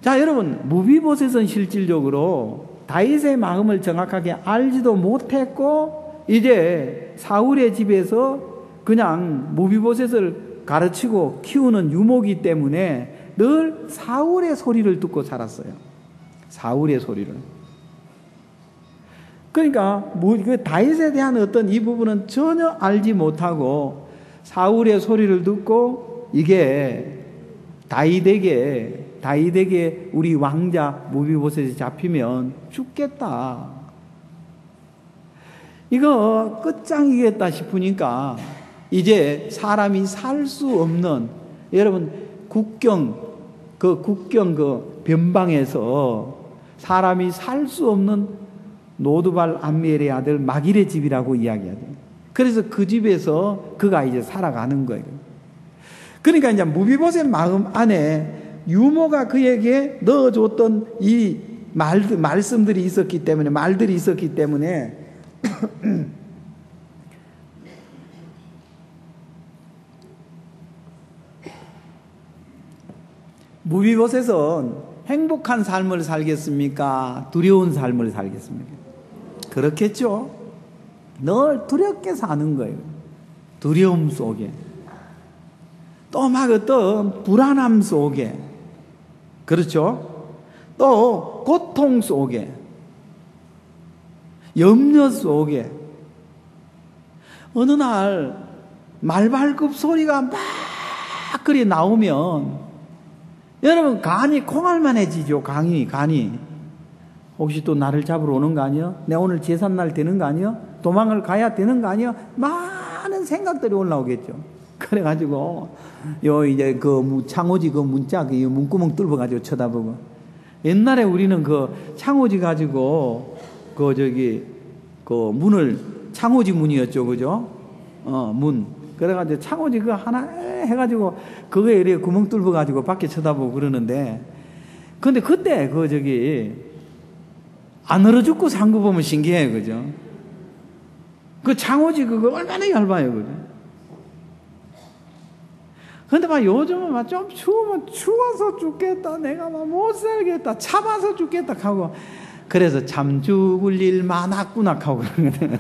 자, 여러분, 무비보셋은 실질적으로 다윗의 마음을 정확하게 알지도 못했고 이제 사울의 집에서 그냥 무비보셋을 가르치고 키우는 유모이기 때문에 늘 사울의 소리를 듣고 살았어요. 사울의 소리를. 그러니까 그 다윗에 대한 어떤 이 부분은 전혀 알지 못하고 사울의 소리를 듣고 이게 다윗에게 우리 왕자 무비보셋이 잡히면 죽겠다. 이거 끝장이겠다 싶으니까 이제 사람이 살 수 없는, 여러분 국경 그 변방에서 사람이 살 수 없는 노두발 암미엘의 아들 마길의 집이라고 이야기하죠. 그래서 그 집에서 그가 이제 살아가는 거예요. 그러니까 이제 무비보셋 마음 안에 유모가 그에게 넣어줬던 이 말씀들이 있었기 때문에, 말들이 있었기 때문에 무비보셋은 행복한 삶을 살겠습니까? 두려운 삶을 살겠습니까? 그렇겠죠. 늘 두렵게 사는 거예요. 두려움 속에, 또 막 어떤 불안함 속에, 그렇죠? 또 고통 속에, 염려 속에. 어느 날 말발굽 소리가 막 그리 나오면 여러분 간이 콩알만해지죠. 간이 혹시 또 나를 잡으러 오는 거 아니야? 내 오늘 제삿날 되는 거 아니야? 도망을 가야 되는 거 아니야? 많은 생각들이 올라오겠죠. 그래가지고 이제 그 창호지 그 문짝 이 문구멍 뚫어가지고 쳐다보고, 옛날에 우리는 그 창호지 가지고 그 문을 창호지 문이었죠, 그죠? 문. 그래가지고 창호지 그거 하나 해가지고 그거에 이렇게 구멍 뚫어가지고 밖에 쳐다보고 그러는데, 근데 그때 안 얼어 죽고 산 거 보면 신기해요, 그죠? 그 창호지 그거 얼마나 얇아요, 그죠? 근데 막 요즘은 막 좀 추우면 추워서 죽겠다, 내가 막 못 살겠다, 참아서 죽겠다 하고, 그래서 참 죽을 일 많았구나 하고 그러거든.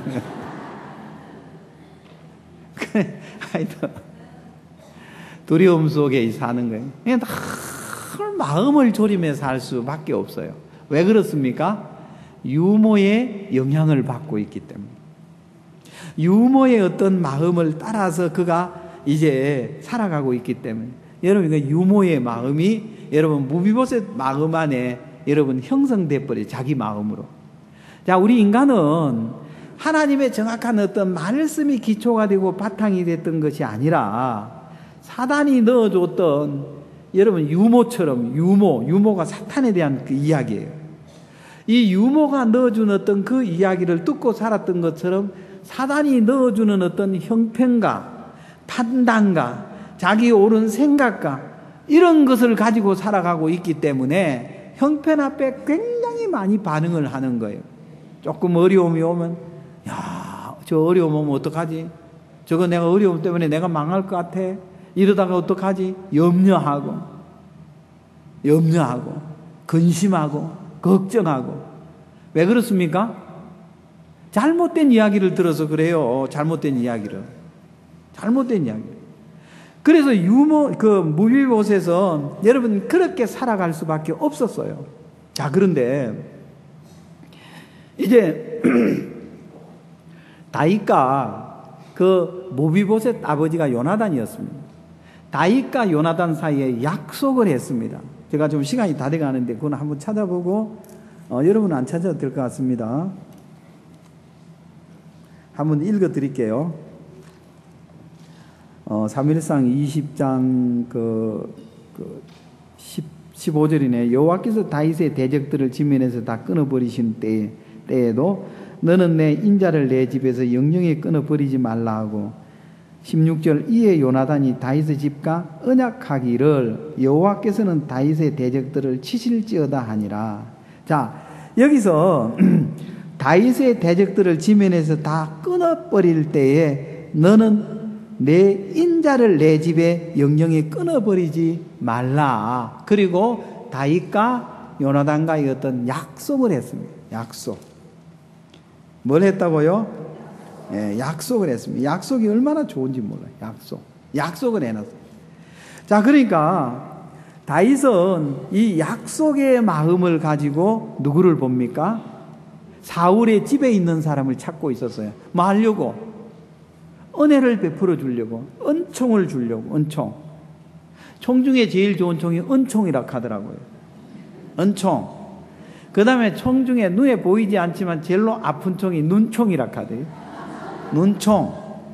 그래, 하여튼 두려움 속에 사는 거예요. 그냥 늘 마음을 졸이며 살 수밖에 없어요. 왜 그렇습니까? 유모의 영향을 받고 있기 때문에. 유모의 어떤 마음을 따라서 그가 이제 살아가고 있기 때문에. 여러분, 그 유모의 마음이 여러분 무비보셋 마음 안에 여러분 형성돼 버려요. 자기 마음으로. 자, 우리 인간은 하나님의 정확한 어떤 말씀이 기초가 되고 바탕이 됐던 것이 아니라 사단이 넣어줬던, 여러분 유모처럼, 유모가 사탄에 대한 그 이야기예요. 이 유모가 넣어준 어떤 그 이야기를 듣고 살았던 것처럼 사단이 넣어주는 어떤 형편과 판단과 자기 옳은 생각과 이런 것을 가지고 살아가고 있기 때문에 형편 앞에 굉장히 많이 반응을 하는 거예요. 조금 어려움이 오면, 야, 저 어려움 오면 어떡하지? 저거 내가 어려움 때문에 내가 망할 것 같아. 이러다가 어떡하지? 염려하고, 근심하고, 걱정하고. 왜 그렇습니까? 잘못된 이야기를 들어서 그래요. 잘못된 이야기. 그래서 무비보셋은 여러분 그렇게 살아갈 수밖에 없었어요. 자, 그런데 이제 다윗과 그 무비보셋 아버지가 요나단이었습니다. 다윗과 요나단 사이에 약속을 했습니다. 제가 좀 시간이 다 돼가는데 그건 한번 찾아보고, 여러분은 안 찾아도 될 것 같습니다. 한번 읽어 드릴게요. 사무엘상 20장 15절이네. 여호와께서 다윗의 대적들을 지면에서 다 끊어버리신 때에도 너는 내 인자를 내 집에서 영영히 끊어버리지 말라 하고, 16절 이에 요나단이 다윗의 집과 언약하기를 여호와께서는 다윗의 대적들을 치실지어다 하니라. 자, 여기서 다윗의 대적들을 지면에서 다 끊어버릴 때에 너는 내 인자를 내 집에 영영히 끊어버리지 말라. 그리고 다윗과 요나단과의 어떤 약속을 했습니다. 약속. 뭘 했다고요? 예, 약속을 했습니다. 약속이 얼마나 좋은지 몰라요. 약속을 해놨어요. 자, 그러니까 다윗은 이 약속의 마음을 가지고 누구를 봅니까? 사울의 집에 있는 사람을 찾고 있었어요. 뭐 하려고? 은혜를 베풀어 주려고, 은총을 주려고. 은총. 총 중에 제일 좋은 총이 은총이라 하더라고요. 은총. 그 다음에 총 중에 눈에 보이지 않지만 제일로 아픈 총이 눈총이라 하대요. 눈총.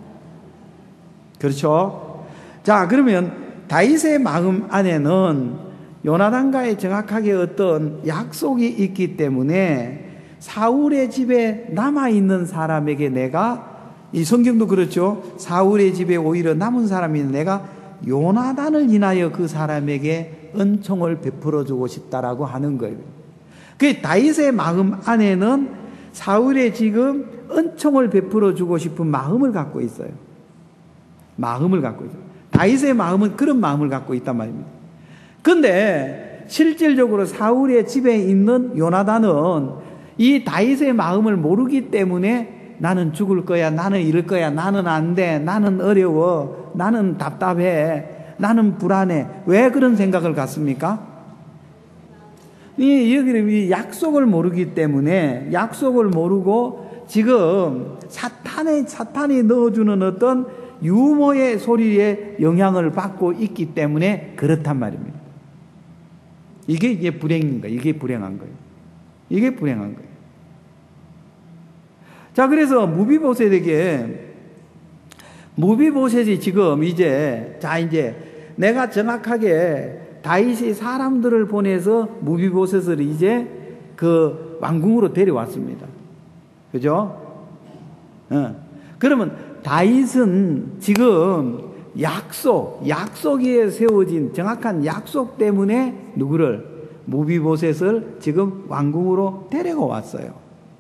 그렇죠? 자, 그러면 다윗의 마음 안에는 요나단과의 정확하게 어떤 약속이 있기 때문에 사울의 집에 남아있는 사람에게 내가, 이 성경도 그렇죠. 사울의 집에 오히려 남은 사람이 있는 내가 요나단을 인하여 그 사람에게 은총을 베풀어 주고 싶다라고 하는 거예요. 그 다윗의 마음 안에는 사울의 지금 은총을 베풀어 주고 싶은 마음을 갖고 있어요. 마음을 갖고 있어요. 다윗의 마음은 그런 마음을 갖고 있단 말입니다. 근데 실질적으로 사울의 집에 있는 요나단은 이 다윗의 마음을 모르기 때문에 나는 죽을 거야, 나는 잃을 거야, 나는 안 돼, 나는 어려워, 나는 답답해, 나는 불안해. 왜 그런 생각을 갖습니까? 이 약속을 모르기 때문에, 약속을 모르고 지금 사탄이 넣어주는 어떤 유모의 소리에 영향을 받고 있기 때문에 그렇단 말입니다. 이게 불행인 거예요. 이게 불행한 거예요. 이게 불행한 거예요. 자, 그래서 무비보셋이 지금 이제 내가 정확하게 다윗이 사람들을 보내서 무비보셋을 이제 그 왕궁으로 데려왔습니다. 그죠? 그러면 다윗은 지금 약속에 세워진 정확한 약속 때문에 누구를? 무비보셋을 지금 왕궁으로 데리고 왔어요.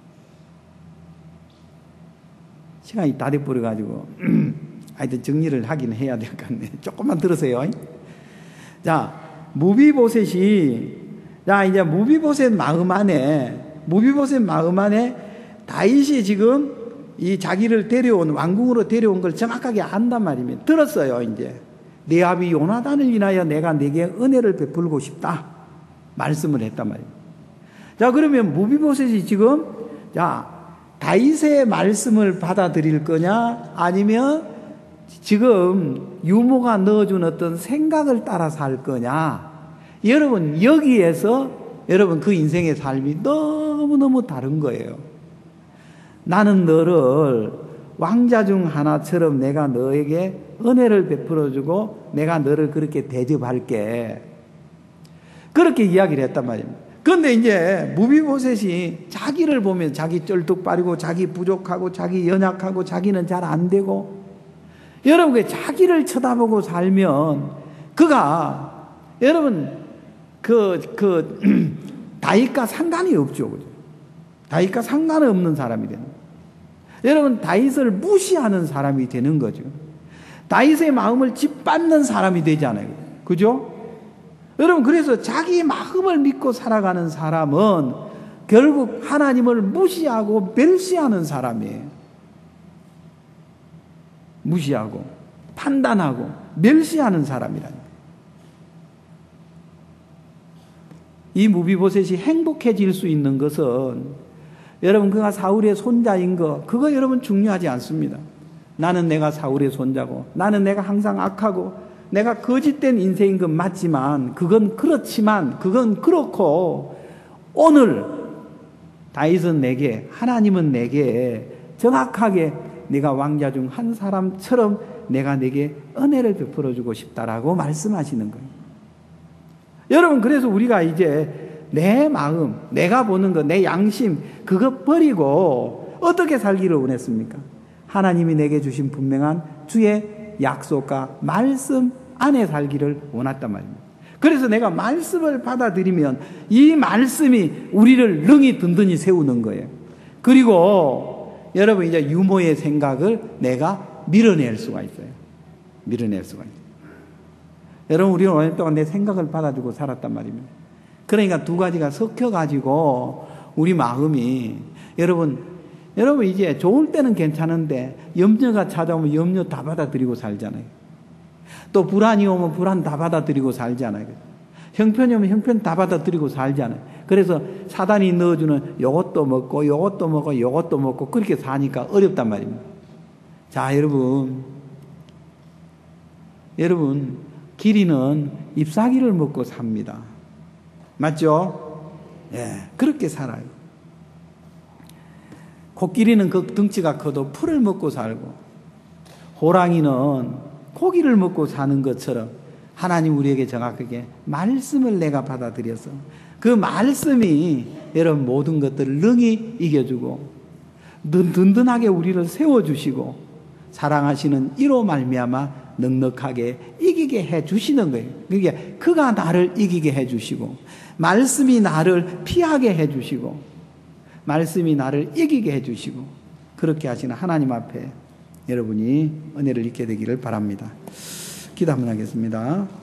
시간이 다 돼버려가지고 하여튼 정리를 하긴 해야 될 것 같네. 조금만 들으세요. 자, 무비보셋이, 자, 이제 무비보셋 마음 안에 다윗이 지금 이 자기를 왕궁으로 데려온 걸 정확하게 안단 말입니다. 들었어요. 이제 내 아비 요나단을 인하여 내가 네게 은혜를 베풀고 싶다 말씀을 했단 말입니다. 자, 그러면 무비보셋이 지금, 자, 다윗의 말씀을 받아들일 거냐, 아니면 지금 유모가 넣어준 어떤 생각을 따라서 할 거냐. 여러분, 여기에서 여러분 그 인생의 삶이 너무너무 다른 거예요. 나는 너를 왕자 중 하나처럼 내가 너에게 은혜를 베풀어주고 내가 너를 그렇게 대접할게. 그렇게 이야기를 했단 말입니다. 그런데 이제 무비보셋이 자기를 보면 자기 쩔뚝빠리고 자기 부족하고 자기 연약하고 자기는 잘 안 되고, 여러분 그 자기를 쳐다보고 살면 그가 여러분 다윗과 상관이 없죠. 그죠? 다윗과 상관없는 사람이 되는 거예요. 여러분 다윗을 무시하는 사람이 되는 거죠. 다윗의 마음을 짓밟는 사람이 되잖아요. 그죠? 여러분 그래서 자기 마음을 믿고 살아가는 사람은 결국 하나님을 무시하고 멸시하는 사람이에요. 무시하고 판단하고 멸시하는 사람이라는 거예요. 이 무비보셋이 행복해질 수 있는 것은 여러분 그가 사울의 손자인 거, 그거 여러분 중요하지 않습니다. 나는 내가 사울의 손자고 나는 내가 항상 악하고 내가 거짓된 인생인 건 맞지만 그건 그렇고 오늘 다윗은 내게, 하나님은 내게 정확하게 내가 왕자 중 한 사람처럼 내가 내게 은혜를 베풀어 주고 싶다라고 말씀하시는 거예요. 여러분 그래서 우리가 이제 내 마음, 내가 보는 것, 내 양심 그거 버리고 어떻게 살기를 원했습니까? 하나님이 내게 주신 분명한 주의 약속과 말씀 안에 살기를 원했단 말입니다. 그래서 내가 말씀을 받아들이면 이 말씀이 우리를 능히 든든히 세우는 거예요. 그리고 여러분 이제 유모의 생각을 내가 밀어낼 수가 있어요. 밀어낼 수가 있어요. 여러분 우리는 오랫동안 내 생각을 받아주고 살았단 말입니다. 그러니까 두 가지가 섞여가지고 우리 마음이 여러분 이제 좋을 때는 괜찮은데 염려가 찾아오면 염려 다 받아들이고 살잖아요. 또 불안이 오면 불안 다 받아들이고 살잖아요. 형편이 오면 형편 다 받아들이고 살잖아요. 그래서 사단이 넣어주는 요것도 먹고 요것도 먹고 요것도 먹고 그렇게 사니까 어렵단 말입니다. 자, 여러분 기린은 잎사귀를 먹고 삽니다. 맞죠? 예, 그렇게 살아요. 코끼리는 그 덩치가 커도 풀을 먹고 살고, 호랑이는 고기를 먹고 사는 것처럼 하나님 우리에게 정확하게 말씀을 내가 받아들여서 그 말씀이 여러분 모든 것들을 능히 이겨주고 든든하게 우리를 세워주시고 사랑하시는 이로 말미암아 넉넉하게 이기게 해주시는 거예요. 그게 그가 나를 이기게 해주시고 말씀이 나를 피하게 해주시고 말씀이 나를 이기게 해주시고 그렇게 하시는 하나님 앞에 여러분이 은혜를 잊게 되기를 바랍니다. 기도 한번 하겠습니다.